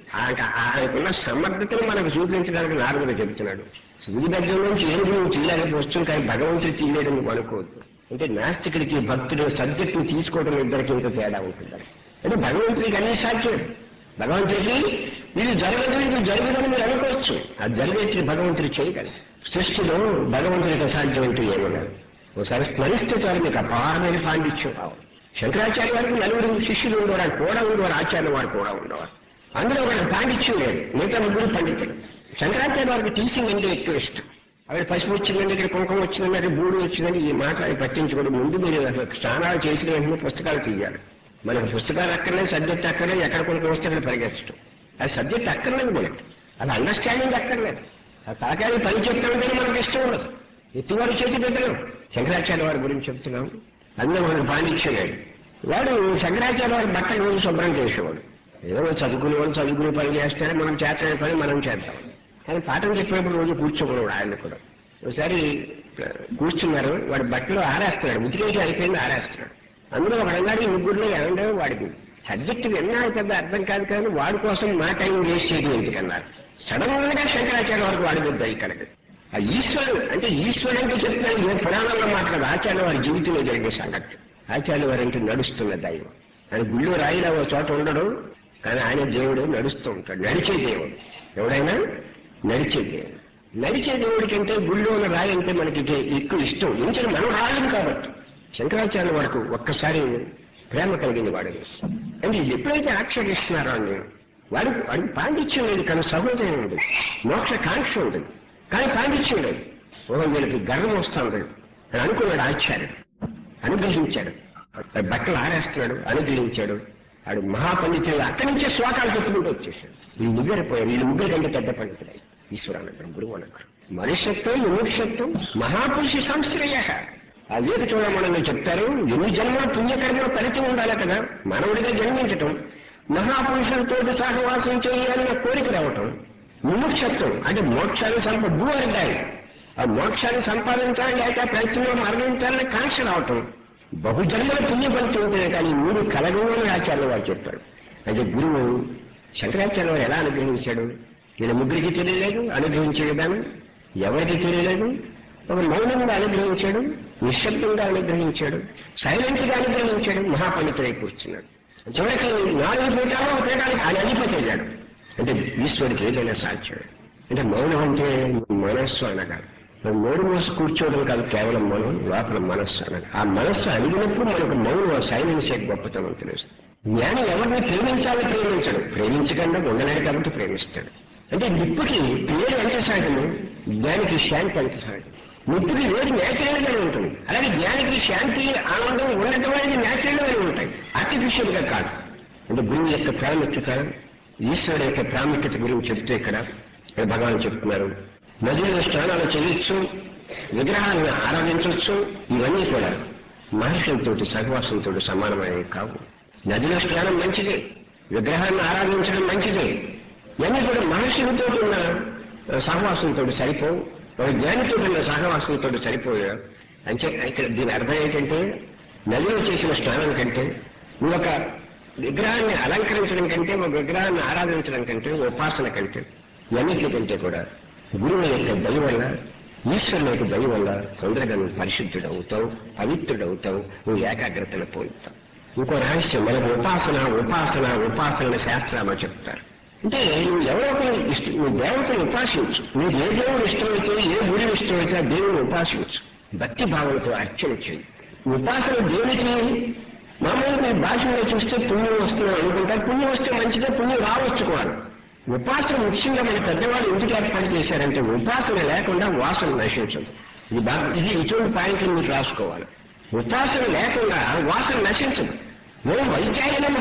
ఆయనకున్న సమర్థతను మనకు చూపించడానికి నారదుడు చెబుతున్నాడు. సూది దగ్గర నుంచి ఏది నువ్వు తీయలేకపోవచ్చు, కానీ భగవంతుడు తీయలేడు నువ్వు అనుకోవద్దు. అంటే నాస్తికుడికి భక్తుడు సబ్జెక్టును తీసుకోవడం ఇద్దరికి ఇంత తేడా ఉంటుంది. అంటే భగవంతుడికి అన్ని సాధ్యం. భగవంతుడికి ఇది జరగదు ఇది జరగదని మీరు అనుకోవచ్చు, అది జరిగేది భగవంతుడు చేయగలరు. సృష్టిలో భగవంతుడికి అసాధ్యం అంటూ ఏమన్నారు. ఒకసారి స్మరిస్తే చాలు మీకు అపారమైన పాండిత్యం కావాలి. శంకరాచార్య వారికి నలుగురు శిష్యులు ఉండేవారు, కూడా ఉండేవారు, ఆచార్య వారు కూడా ఉండేవారు. అందులో వాళ్ళకి పాండిత్యం లేదు, మిగతా ముగ్గురు పండితులు. శంకరాచార్య వారికి టీచింగ్ అంటే ఎక్కువ ఇష్టం. అక్కడ పసుపు వచ్చిందండి, ఇక్కడ కుంకుమ వచ్చిందండి, అక్కడ బూడు వచ్చిందని ఈ మాటలు పట్టించుకోవడం. ముందు మీరు స్నానాలు చేసిన వెంటనే పుస్తకాలు తీయాలి. మనకు పుస్తకాలు అక్కర్లేదు, సబ్జెక్ట్ అక్కర్లేదు, ఎక్కడ కుంకుమ వస్తే అక్కడ పరిగెత్తడం. అది సబ్జెక్ట్ అక్కర్లేదు మనకి, అది అండర్స్టాండింగ్ అక్కర్లేదు. ఆ తలకాయలు పని చెప్తామంటేనే మనకు ఇష్టం ఉండదు. ఎత్తివాడు చేతి పెట్టలేం. శంకరాచార్య వారి గురించి చెప్తున్నాం. అందులో మనకు పాండిత్యం లేదు. వాడు శంకరాచార్య వారి బట్టలు రోజు శుభ్రం చేసేవాడు. ఏదో చదువుకునే వాళ్ళు చదువుకునే పని చేస్తారని మనం చేతనే పని మనం చేద్దాం. ఆయన పాఠం చెప్పినప్పుడు రోజు కూర్చోకూడదు. ఆయన కూడా ఒకసారి కూర్చున్నారు, వాడి బట్టలు ఆరేస్తున్నాడు, ఉతికేసి అయిపోయింది ఆరేస్తున్నాడు. అందులో ఒక అన్నాడు, ఈ ముగ్గురులో ఏమంటే వాడికి సబ్జెక్టు విన్నా పెద్ద అర్థం కాదు కానీ వాడి కోసం మా టైం వేస్ట్ చేయడం ఎందుకన్నారు. సడన్ గా శంకరాచార్య వారికి వాడి వద్ద ఇక్కడికి ఆ ఈశ్వరుడు అంటే ఈశ్వరుడు అంటే చెప్తున్నాడు. ఏ పురాణంలో మాట్లాడు ఆచార్య వారి జీవితంలో జరిగే సంగతి. ఆచార్య వారి అంటే నడుస్తున్న దైవం. ఆయన గుళ్ళు రాయిలా ఒక చోట ఉండడు, కానీ ఆయన దేవుడు నడుస్తూ ఉంటాడు. నడిచే దేవుడు ఎవడైనా నడిచే దేవుడు. నడిచే దేవుడి కంటే గుళ్ళో ఉన్న రాయి అంటే మనకి ఎక్కువ ఇష్టం. ఎందుకంటే మనం రాలేం కాబట్టి. శంకరాచార్య వరకు ఒక్కసారి ప్రేమ కలిగింది వాడిని. అంటే ఎప్పుడైతే ఆక్షేపిస్తున్నారో అండి వాడి వాడికి పాండిత్యం లేదు, కానీ సహోదయం ఉంది, మోక్ష కాంక్ష ఉంటుంది, కానీ పాండిత్యం లేదు. ఓహో వీళ్ళకి గర్వం వస్తుంది అని అనుకున్నాడు. ఆచార్యుడు అనుగ్రహించాడు, బట్టలు ఆరేస్తున్నాడు, అనుగ్రహించాడు. ఆడు మహాపండితుడు. అక్కడి నుంచే శ్లోకాలు చెప్పుకుంటూ వచ్చేసాడు. వీళ్ళు ముగ్గురిపోయారు. వీళ్ళు ముగ్గురు కంటే పెద్ద పండితుడు ఈశ్వరానందరం, గురువు అనుగ్రహం, మనుష్యత్వం ముముక్షత్వం మహాపురుషి సంశ్రయ. ఆ వేద చూడమని చెప్తారు. ఎన్ని జన్మల పుణ్యకర్మల ఫలితం ఉండాలి కదా. మానవుడిగా జన్మించటం, మహాపురుషులతో సహవాసం చేయాలన్న కోరిక రావటం, ముముక్షత్వం అంటే మోక్షాన్ని సంప భూ అర్థాయి ఆ మోక్షాన్ని సంపాదించాలి లేక ప్రయత్నంలో మరణించాలని కాంక్ష రావటం, బహుజన్మల పుణ్య ఫలితం ఉంటేనే కానీ మూడు కలగవు అని ఆచార్య వారు చెప్పాడు. అయితే గురువు శంకరాచార్య వారు ఎలా అనుగ్రహించాడు? ఈయన ముగ్గురికి తెలియలేదు అనుగ్రహించే విధానం, ఎవరికి తెలియలేదు. ఒక మౌనంగా అనుగ్రహించాడు, నిశ్శబ్దంగా అనుగ్రహించాడు, సైలెంట్ గా అనుగ్రహించాడు. మహాపండితుడై కూర్చున్నాడు. చివరికి నాలుగు పీఠాలు ఒక పీఠానికి ఆయన అధిపతి అయ్యాడు. అంటే ఈశ్వరుడికి ఏదైనా సాధ్యం. అంటే మౌనం అంటే మనస్సు అనగాలి. మనం నోరు మోసి కూర్చోవడం కాదు కేవలం మౌనం, లోపల మనస్సు అనగా ఆ మనస్సు అడిగినప్పుడు మనకు మౌనం సైలెన్స్ యొక్క గొప్పతనం తెలుస్తుంది. జ్ఞాని ఎవరిని ప్రేమించాలని ప్రేమించడు, ప్రేమించకుండా ఉండలేడు కాబట్టి ప్రేమిస్తాడు. అంటే నిప్పుకి పేరు ఎంత సహజము, జ్ఞానికి శాంతి ఎంత సహజం. నిప్పుకి వేడి న్యాచురల్ గానే ఉంటుంది, అలాగే జ్ఞానికి శాంతి ఆనందం ఉండటం అనేది న్యాచురల్ గానే ఉంటాయి, ఆర్టిఫిషియల్ గా కాదు. అంటే గురువు యొక్క ప్రాముఖ్యత, ఈశ్వరుడు యొక్క ప్రాముఖ్యత గురించి చెప్తే ఇక్కడ భగవాన్ చెప్తున్నారు. నదిలో స్నానాలు చేయొచ్చు, విగ్రహాలను ఆరాధించవచ్చు, ఇవన్నీ కూడా మహర్షులతో సహవాసంతో సమానమైనవి కావు. నదిలో స్నానం మంచిదే, విగ్రహాన్ని ఆరాధించడం మంచిదే, ఇవన్నీ కూడా మహర్షులతో ఉన్న సహవాసంతో సరిపోవు, ఒక జ్ఞానితో ఉన్న సహవాసంతో సరిపోయా. అంటే ఇక్కడ దీని అర్థం ఏంటంటే నదిలో చేసిన స్నానం కంటే నువ్వు ఒక విగ్రహాన్ని అలంకరించడం కంటే, ఒక విగ్రహాన్ని ఆరాధించడం కంటే, ఉపాసన కంటే, ఇవన్నిటి కంటే కూడా గురువు యొక్క దయ వల్ల, ఈశ్వరుని యొక్క దయ వల్ల తొందరగా నువ్వు పరిశుద్ధుడు అవుతావు, పవిత్రుడు అవుతావు, నువ్వు ఏకాగ్రతను పొందుతావు. ఇంకో రహస్యం, మనకు ఉపాసన ఉపాసన ఉపాసన శాస్త్రాలు చెప్తారు. అంటే నువ్వు ఎవరో ఒకరు ఇష్టం, నువ్వు దేవతను ఉపాసించు, నీకు ఏ దేవుడు ఇష్టమైతే, ఏ గురువు ఇష్టమైతే ఆ దేవుని ఉపాసించు, భక్తి భావంతో అర్చన చేయి. ఉపాసన దేవునికి మామూలుగా మీ భాషలో చూస్తే పుణ్యం వస్తుందని అనుకుంటారు, పుణ్యం వస్తే మంచిదే, పుణ్యం రావచ్చు కూడా. ఉపాసన ముఖ్యంగా మన పెద్దవాళ్ళు ఎందుకు ఏర్పాటు చేశారంటే ఉపాసన లేకుండా వాసన నశించదు. ఇది బాగా ఇది ఇటువంటి పాయింట్లు మీరు రాసుకోవాలి. ఉపాసన లేకుండా వాసన నశించదు. మేము వైద్యాయనం,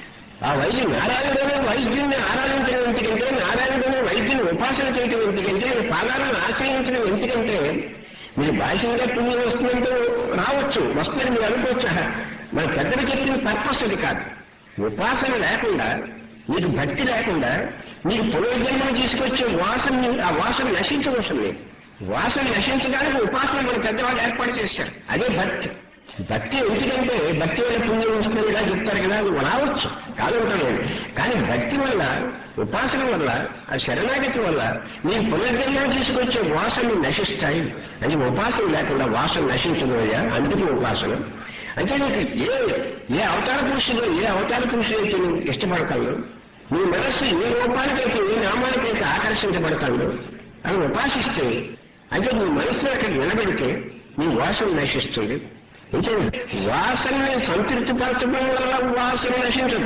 ఆ వైద్యం నారాయణుడే వైద్యుని ఆరాధించడం ఎందుకంటే, నారాయణుడే వైద్యుని ఉపాసన చేయడం ఎందుకంటే, పాదాలను ఆశ్రయించడం ఎందుకంటే, మీరు భాషంగా పుణ్యం వస్తుందంటే రావచ్చు, వస్తుందని మీరు అనుకోవచ్చా? మన పెద్దలు చెప్పిన పర్పస్ అది కాదు. ఉపాసన లేకుండా, నీకు భక్తి లేకుండా నీకు పునర్జన్మను తీసుకొచ్చే వాసన, ఆ వాసన నశించవలసిన లేదు. వాసన నశించడానికి ఉపాసన మన పెద్దవాళ్ళు ఏర్పాటు చేశారు, అదే భక్తి. భక్తి ఎందుకంటే భక్తి వల్ల పుణ్యం వస్తుందిగా చెప్తారు కదా, నువ్వు రావచ్చు కాదంటాను, కానీ భక్తి వల్ల, ఉపాసన వల్ల, ఆ శరణాగతి వల్ల నీ పునర్జన్మను తీసుకొచ్చే వాసనలు నశిస్తాయి. అది ఉపాసన లేకుండా వాసన నశించబోయా, అందుకే ఉపాసన. అంటే నీకు ఏ ఏ అవతార పురుషులు, ఏ అవతార పురుషులైతే నువ్వు ఇష్టపడతావు, నీ మనస్సు ఏ రూపానికైతే, ఏ నామానికైతే ఆకర్షించబడతాడు అని ఉపాసిస్తే, అంటే నీ మనస్సులో అక్కడ నిలబెడితే నీ వాసన నశిస్తుంది. అంటే వాసనని సంతృప్తిపరచడం వల్ల వాసన నశించదు,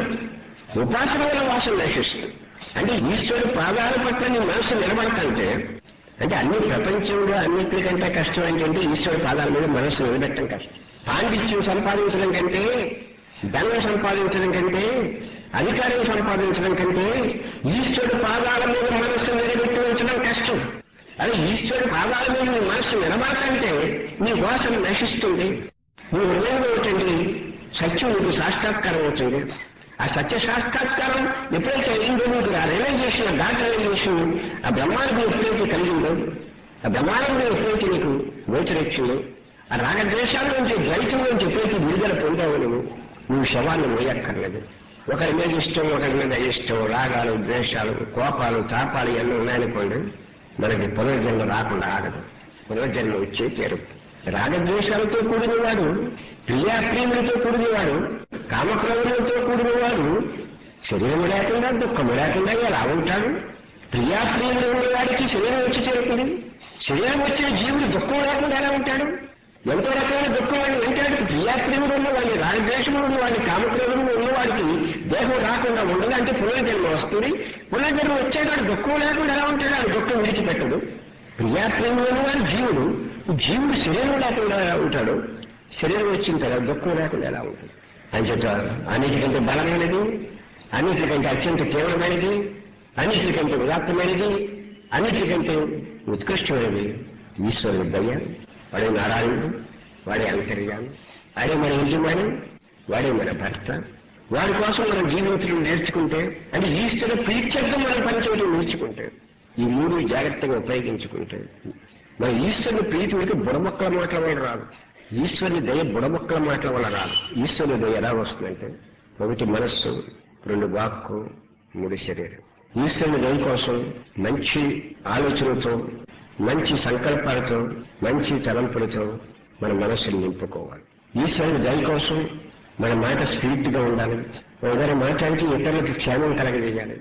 ఉపాసన వల్ల వాసన నశిస్తుంది. అంటే ఈశ్వరుడు పాదాల పట్ల నీ మనస్సు నిలబడతాంటే, అంటే అన్ని ప్రపంచంలో అన్నింటికంటే కష్టం ఏంటంటే ఈశ్వరుడు పాదాల మీద మనస్సు నిలబెట్టడం కష్టం. పాండిత్యం సంపాదించడం కంటే, ధనం సంపాదించడం కంటే, అధికారం సంపాదించడం కంటే ఈశ్వరుడు పాదాల మీద మనస్సు నిలబెట్టి ఉంచడం కష్టం. అది ఈశ్వరుడు పాదాల మీద నీ మనస్సు నిలబడాలంటే నీ వాసన నశిస్తుంది. నీ హృదయంలో ఏంటండి సత్యం నీకు సాక్షాత్కారం అవుతుంది. ఆ సత్య సాక్షాత్కారం ఎప్పుడైతే అయిందో, నీకు ఆ రియలైజేషన్, డాట్ రియలైజేషన్, ఆ బ్రహ్మాండం ఎప్పుడైతే కలిగిందో, ఆ బ్రహ్మాండం ఎప్పుడైతే నీకు గోచరించిందో, ఆ రాగద్వేషాల నుంచి, ద్వైతం నుంచి ఎప్పుడైతే విడుదల పొందావు నువ్వు, నువ్వు శవాన్ని మోయక్కర్లేదు. ఒకరి మీద ఇష్టం, ఒకరి మీద ఇష్టం, రాగాలు, ద్వేషాలు, కోపాలు, తాపాలు ఇవన్నీ ఉన్నాయనుకోండి, మనకి పునర్జన్మ రాకుండా ఆగదు, పునర్జన్మ వచ్చే తీరుతుంది. రాగద్వేషాలతో కూడినవాడు, ప్రియాప్రియులతో కూడినవాడు, కామక్రోధులతో కూడినవాడు శరీరము లేకుండా, దుఃఖము లేకుండా ఎలా ఉంటాడు? ప్రియాప్రియులు ఉన్నవాడికి శరీరం వచ్చి చేరుతుంది. శరీరం వచ్చే జీవుడు దుఃఖం లేకుండా ఎలా ఉంటాడు? ఎంతో రకమైన దుఃఖం వాడిని వెంటాడికి, ప్రియాప్రియుడు ఉన్నవాడిని, రాగద్వేషములు ఉన్నవాడిని, కామక్రోధములు ఉన్నవాడికి దేహం రాకుండా ఉండదు. అంటే పునర్జన్మ వస్తుంది. పునర్జన్మ వచ్చేవాడు దుఃఖం లేకుండా ఎలా ఉంటాడు? ఆ దుఃఖం విడిచిపెట్టడు. ప్రియాప్రియుడు ఉన్నవాడు జీవుడు, జీవుడు శరీరం లేకుండా ఎలా ఉంటాడు? శరీరం వచ్చిన తర్వాత దుఃఖం లేకుండా ఎలా ఉంటుంది? అంచేత అన్నిటికంటే బలమైనది, అన్నిటికంటే అత్యంత తీవ్రమైనది, అన్నిటికంటే ఉదాత్తమైనది, అన్నిటికంటే ఉత్కృష్టమైనది ఈశ్వరుని దయ. వాడే నారాయణుడు, వాడే అంతర్యామి, వాడే మన యజమాని, వాడే మన భర్త. వాడి కోసం మనం జీవించడం నేర్చుకుంటే, అంటే ఈశ్వరుడు ప్రీత్యర్థం మనం పనిచేయడం నేర్చుకుంటే, ఈ మూడు జాగ్రత్తగా ఉపయోగించుకుంటే మన ఈశ్వరుని ప్రీతికి బుడమొక్కల మాటల వల్ల రాదు, ఈశ్వరుని దయ బుడమొక్కల మాటల వల్ల రాదు. ఈశ్వరుని దయ ఎలా వస్తుందంటే, ఒకటి మనస్సు, రెండు వాక్కు, మూడు శరీరం. ఈశ్వరుని దయ కోసం మంచి ఆలోచనతో, మంచి సంకల్పాలతో, మంచి తలంపులతో మన మనస్సును నింపుకోవాలి. ఈశ్వరుని దయ కోసం మన మాట స్ఫూర్తిగా ఉండాలి. ఒకరి మాట్లాడితే ఇతరులకు క్షేమం కలగజేయాలి.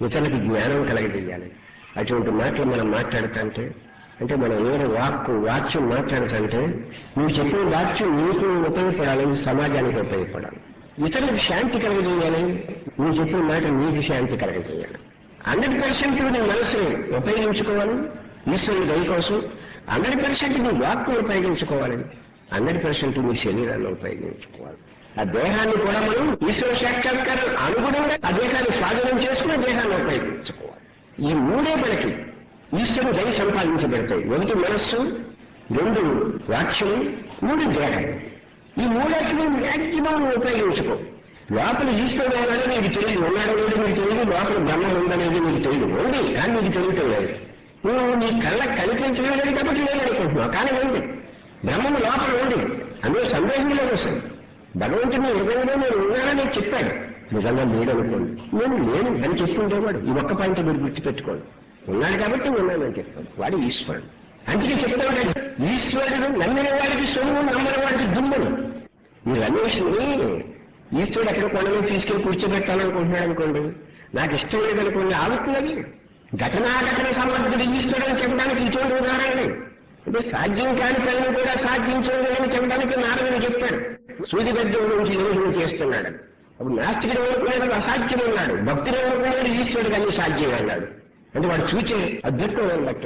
ఇతరులకు జ్ఞానం కలగజేయాలి. అటువంటి మాటలు మనం మాట్లాడుతుంటే అంటే మనం ఏదో వాక్కు వాక్యం మాట్లాడుతుంటే నువ్వు చెప్పిన వాక్యం నీకు ఉపయోగపడాలి, సమాజానికి ఉపయోగపడాలి, ఇతరులకు శాంతి కలగజేయాలి. నువ్వు చెప్పిన మాట నీకు శాంతి కలగజేయాలి. హండ్రెడ్ పర్సెంట్ నీ మనసుని ఉపయోగించుకోవాలి ఈశ్వరుని దయ కోసం. హండ్రెడ్ పర్సెంట్ నీ వాక్కును ఉపయోగించుకోవాలి. హండ్రెడ్ పర్సెంట్ నీ శరీరాన్ని ఉపయోగించుకోవాలి. ఆ దేహాన్ని కూడా మనం ఈశ్వర సాక్షాత్కారం అనుగుణంగా ఆ దేహాన్ని స్వాధీనం చేసుకుని దేహాన్ని ఉపయోగించుకోవాలి. ఈ మూడే మనకి ఈశ్వరుని దయ సంపాదించబడతాయి. ఒకటి మనస్సు, రెండు వాక్యం, మూడు దేహం. ఈ మూడాటిని మ్యాక్సిమం ఉపయోగించుకో. లోపల ఈశ్వరుడు ఉన్నాడో నీకు తెలియదు, ఉన్నాడో లేదో నీకు తెలియదు, లోపల బ్రహ్మం ఉందనేది నీకు తెలియదు, ఉంది కానీ నీకు తెలియటం లేదు. నువ్వు నీ కళ్ళకు కనిపించడం లేదు కాబట్టి లేదనుకుంటున్నావు, కానీ ఉంది. బ్రహ్మం లోపల ఉంది, అందులో సందేహం లేదు. వస్తుంది భగవంతుని హృదయంలో నేను ఉన్నానని చెప్పాడు. నిజంగా లేడనుకోండి, నేను లేను అని చెప్పుకుంటేవాడు. ఈ ఒక్క పాయింట్ మీరు గుర్తుపెట్టుకోండి. ఉన్నాడు కాబట్టి ఉన్నానని చెప్తాడు. వాడు ఈశ్వరుడు. అందుకే చెప్తాడు ఈశ్వరుడు నమ్మిన వాడికి సొమ్ము, నమ్మని వాడికి దుమ్మును. ఈ రమేష్ని ఈశ్వరుడు ఎక్కడ కొండలో తీసుకెళ్లి కూర్చోబెట్టాలనుకుంటున్నాడు అనుకోండి, నాకు ఇష్టం లేదనుకోండి, ఆగుతున్నది. ఘటనాఘటన సమర్థుడు ఈశ్వరుడు అని చెప్పడానికి ఇటువంటి ఉదాహరణలు. అంటే సాధ్యం కాని పనిని కూడా సాధ్యించడం అని చెప్పడానికి నారదుడు చెప్పాడు. సూది దగ్గర నుంచి ఎరువులు చేస్తున్నాడు. అప్పుడు నాస్తికుడు అనుకున్నాడు అసాధ్యం అన్నాడు, భక్తుడు అనుకున్నాడు ఈశ్వరుడు కానీ సాధ్యం అన్నాడు. అంటే వాడు చూచే అద్భుతం బట్టి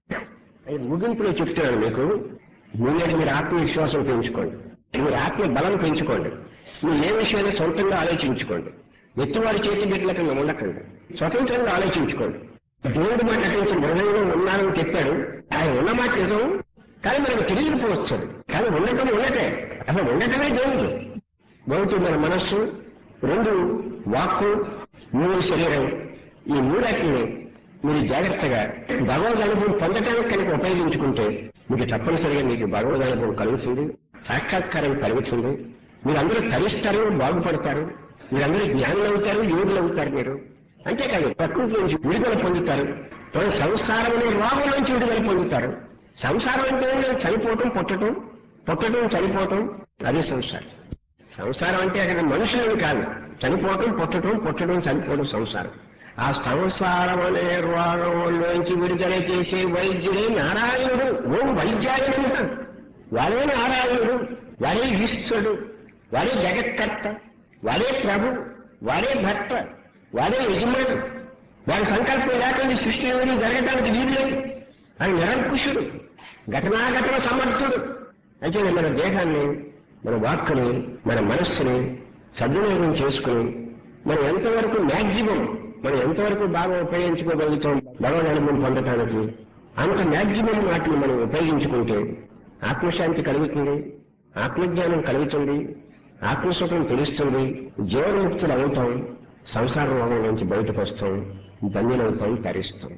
అది ముగింపులో చెప్తున్నాడు మీకు. మీరు మీరు ఆత్మవిశ్వాసం పెంచుకోండి, మీరు ఆత్మ బలం పెంచుకోండి. మీరు ఏ విషయాన్ని సొంతంగా ఆలోచించుకోండి. ఎత్తువారి చేతి బిడ్డల కింద ఉండకండి, స్వతంత్రంగా ఆలోచించుకోండి. దేవుడు మాట అటువంటి హృదయంలో ఉన్నానని చెప్పాడు. ఆయన ఉన్నమాట నిజం, కానీ మనకు తెలియకపోవచ్చు. కానీ ఉండటం ఉండటే, అసలు ఉండటమే దేవుడు. ఒకటి మన మనస్సు, రెండు వాక్కు, మూడు శరీరం. ఈ మూడాటిని మీరు జాగ్రత్తగా భగవద్ అనుభవం పొందటానికి కనుక ఉపయోగించుకుంటే మీకు తప్పనిసరిగా మీకు భగవద్ అనుభవం కలుగుతుంది, సాక్షాత్కారం కలుగుతుంది. మీరందరూ తరిస్తారు, బాగుపడతారు. మీరందరూ జ్ఞానులు అవుతారు, యోగులు అవుతారు. మీరు అంతేకాదు ప్రకృతి నుంచి విడుదల పొందుతారు. సంసారం అనే రోగం నుంచి విడుదల పొందుతారు. సంసారం అంటే చనిపోవటం, పుట్టడం, పుట్టడం, చనిపోవటం, అదే సంసారం. సంసారం అంటే అక్కడ మనుషులని కాదు, చనిపోవటం, పుట్టడం, పుట్టడం, చనిపోవడం సంసారం. ఆ సంసారం అనే రోగంలోంచి విడుదల చేసే వైద్యుడే నారాయణుడు. ఓం వైద్యాయనంట. వాడే నారాయణుడు, వాడే ఈశ్వరుడు, వాడే జగత్కర్త, వాడే ప్రభు, వాడే భర్త, వాడే యజమాను. వారి సంకల్పం లేకుండా సృష్టి ఏమీ జరగడానికి వీల్లేదు. ఆయన నిరంకుశుడు, ఘటనాఘటన సమర్థుడు. అయితే మన దేహాన్ని, మన వాక్కుని, మన మనస్సుని సద్వినియోగం చేసుకుని మనం ఎంతవరకు మ్యాక్సిమం మనం ఎంతవరకు బాగా ఉపయోగించుకోగలుగుతాం భగవద్ అనుభవం పొందటానికి, అంత మ్యాక్సిమం వాటిని మనం ఉపయోగించుకుంటే ఆత్మశాంతి కలుగుతుంది, ఆత్మజ్ఞానం కలుగుతుంది, ఆత్మసుఖం తెలుస్తుంది, జీవన్ముక్తులు అవుతాం, సంసార రోగం నుంచి బయటకు వస్తాం, ధన్యులవుతాం, తరిస్తాం.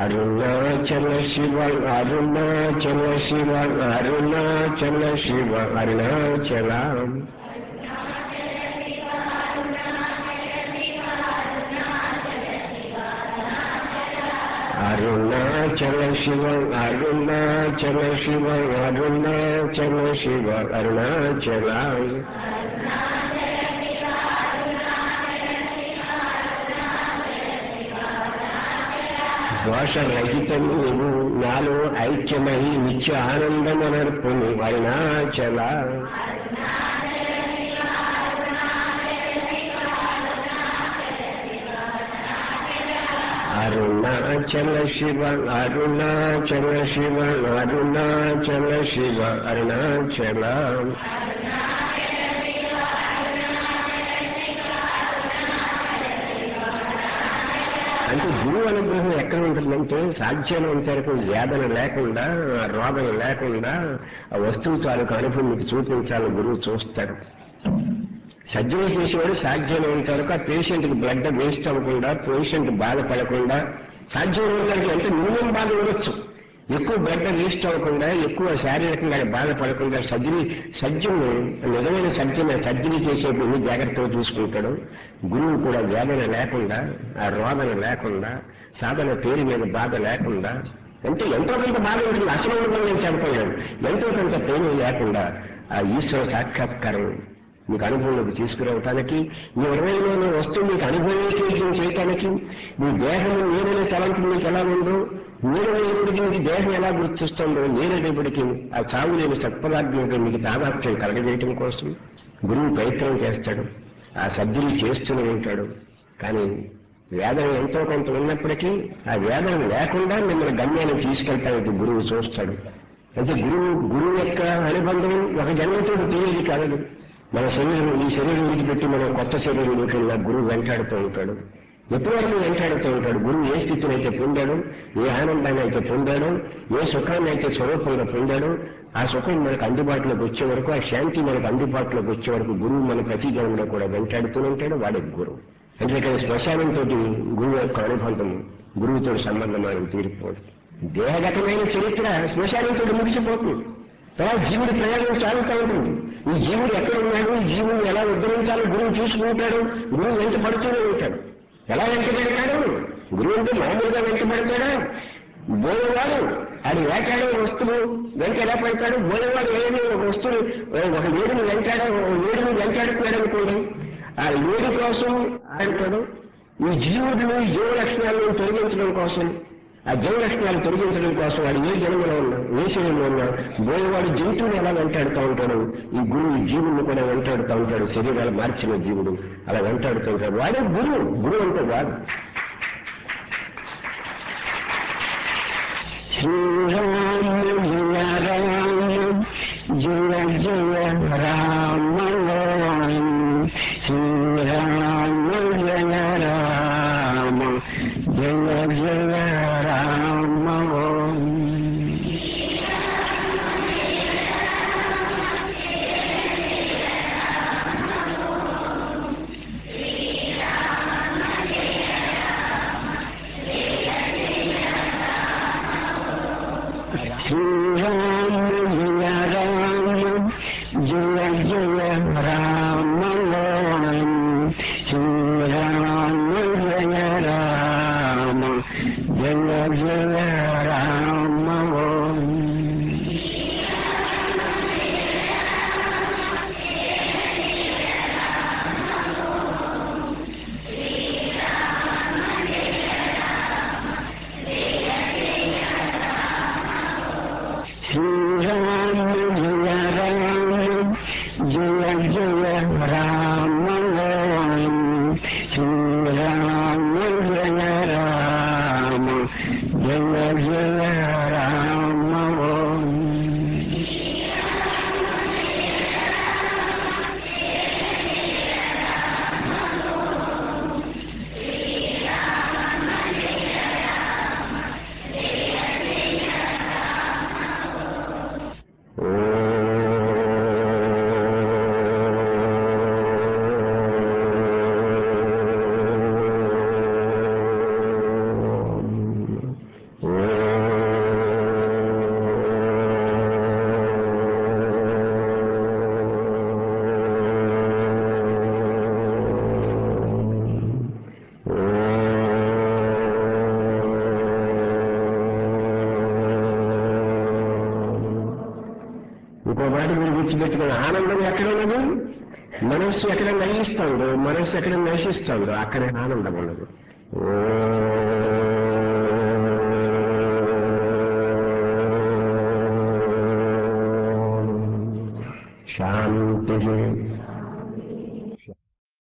అరుణాచల శివ అరుణాచల శివ అరుణాచల శివ అరుణాచల అరుణాచల శివ అరుణాచల శివ అరుణాచల శివ అరుణాచల దోషరహితము నాలో ఐక్యమై నిత్య ఆనందమనర్పును అరుణాచల అరుణాచల శివ అరుణాచల శివ అరుణాచల శివ అరుణాచల అంటే గురువు అనుగ్రహం ఎక్కడ ఉంటుందంటే సాధ్యమైనంత వరకు వేదన లేకుండా, రోగం లేకుండా ఆ వస్తువు తాలూకు అనుభవం మీకు చూపించాలని గురువు చూస్తాడు. సర్జరీ చేసేవాడు సాధ్యమైనంత వరకు ఆ పేషెంట్కి బ్లడ్ వేస్ట్ అవ్వకుండా, పేషెంట్ బాధపడకుండా, సాధ్యమైనంత వరకు ఎంత మినిమం బాధ ఉండొచ్చు, ఎక్కువ బ్లడ్ వేస్ట్ అవ్వకుండా, ఎక్కువ శారీరకంగా బాధపడకుండా సర్జరీ సర్జను నిజమైన సర్జన సర్జరీ చేసేప్పుడు జాగ్రత్తగా చూసుకుంటాడు. గురువు కూడా వేదన లేకుండా, ఆ రోదన లేకుండా, సాధన పేరు మీద బాధ లేకుండా, అంటే ఎంతో కొంత బాధ ఉంటుంది, అసలు నేను చెప్పలేను, ఎంతో కొంత పెయిన్ లేకుండా ఆ ఈశ్వర సాక్షాత్కారం మీకు అనుభవంలోకి తీసుకురావటానికి, మీ హృదయంలోని వస్తువు మీకు అనుభవీకరణ చేయటానికి, మీ దేహం నేననే తలంపు మీకు ఎలా ఉందో, నేననేప్పటికీ మీకు దేహం ఎలా గుర్తిస్తుందో, నేననేప్పటికీ ఆ చావు లేని సత్పదార్థం మీకు తాదాత్మ్యం కలగజేయటం కోసం గురువు ప్రయత్నం చేస్తాడు. ఆ సర్జరీ చేస్తూనే ఉంటాడు. కానీ వేదన ఎంతో కొంత ఉన్నప్పటికీ ఆ వేదన లేకుండా మిమ్మల్ని గమ్యాన్ని తీసుకెళ్తానికి గురువు చూస్తాడు. అంటే గురువు గురువు యొక్క అనుబంధం ఒక జన్మతో తెలియదు కాదు. మన శరీరం ఈ శరీరం విడిచిపెట్టి మనం కొత్త శరీరంలోకి వెళ్ళిన గురువు వెంటాడుతూ ఉంటాడు. ఎప్పటివరకు వెంటాడుతూ ఉంటాడు. గురువు ఏ స్థితిని అయితే పొందాడు, ఏ ఆనందాన్ని అయితే పొందాడు, ఏ సుఖాన్ని అయితే స్వరూపంగా పొందాడు, ఆ సుఖం మనకు అందుబాటులోకి వచ్చే వరకు, ఆ శాంతి మనకు అందుబాటులోకి వచ్చే వరకు గురువు మన ప్రతి జన్మలో కూడా వెంటాడుతూ ఉంటాడు. వాడే గురువు. అందుకని శ్మశానంతో గురువు యొక్క అనుబంధం, గురువుతో సంబంధం మనకు తీరిపోదు. దేహగతమైన చరిత్ర శ్మశానంతో ముగిసిపోతుంది. తర్వాత జీవుడి ప్రయాణం సాగుతూ ఉంటుంది. ఈ జీవుడు ఎక్కడ ఉన్నాడు, ఈ జీవుని ఎలా ఉద్ధరించాలో గురువు చూసుకుంటాడు. గురువు వెంట పడుతూనే ఉంటాడు. ఎలా వెంట పెడతాడు? గురువు అంటే మామూలుగా వెంట పెడతాడా? బోయవాడు అది వేటాడే వస్తువు వెంట ఎలా పెడతాడు? బోయవాడు ఏదైనా ఒక వస్తువు ఒక ఏడుని వెంటాడ ఏడుని వెంటాడుతున్నాడు అనుకోండి, ఆ ఏడు కోసం ఆడుతాడు. ఈ జీవుడిని జీవ లక్షణాలను తొలగించడం కోసం, ఆ జీవ లక్షణాలు తొలగించడం కోసం వాడు ఏ జన్మలో ఉన్నా, ఏ శరీరంలో ఉన్నా, బోయవాడు జంతువుని ఎలా వెంటాడుతూ ఉంటాడు, ఈ గురువు జీవుని కూడా వెంటాడుతూ ఉంటాడు. శరీరాలు మార్చిన జీవుడు అలా వెంటాడుతూ ఉంటాడు. వాడే గురువు. గురువు అంటే వాడు. శ్రీరామ జయ రామ జయ జయ రామ శ్రీరామ జయ రామ జయ జయ రామ శ్రీరామ జయ రామ జయ జయ రామ శ్రీరామ జయ రామ జయ జయ రామ శ్రీరామ జయ రామ జయ జయ రామ శ్రీరామ జయ రామ జయ జయ రామ ఇంకో మాట మీరు గుర్తుపెట్టుకుని, ఆనందం ఎక్కడ ఉన్నది? మనస్సు ఎక్కడ నశిస్తుందో, మనస్సు ఎక్కడ నశిస్తుందో అక్కడే ఆనందం ఉన్నది. శాంతి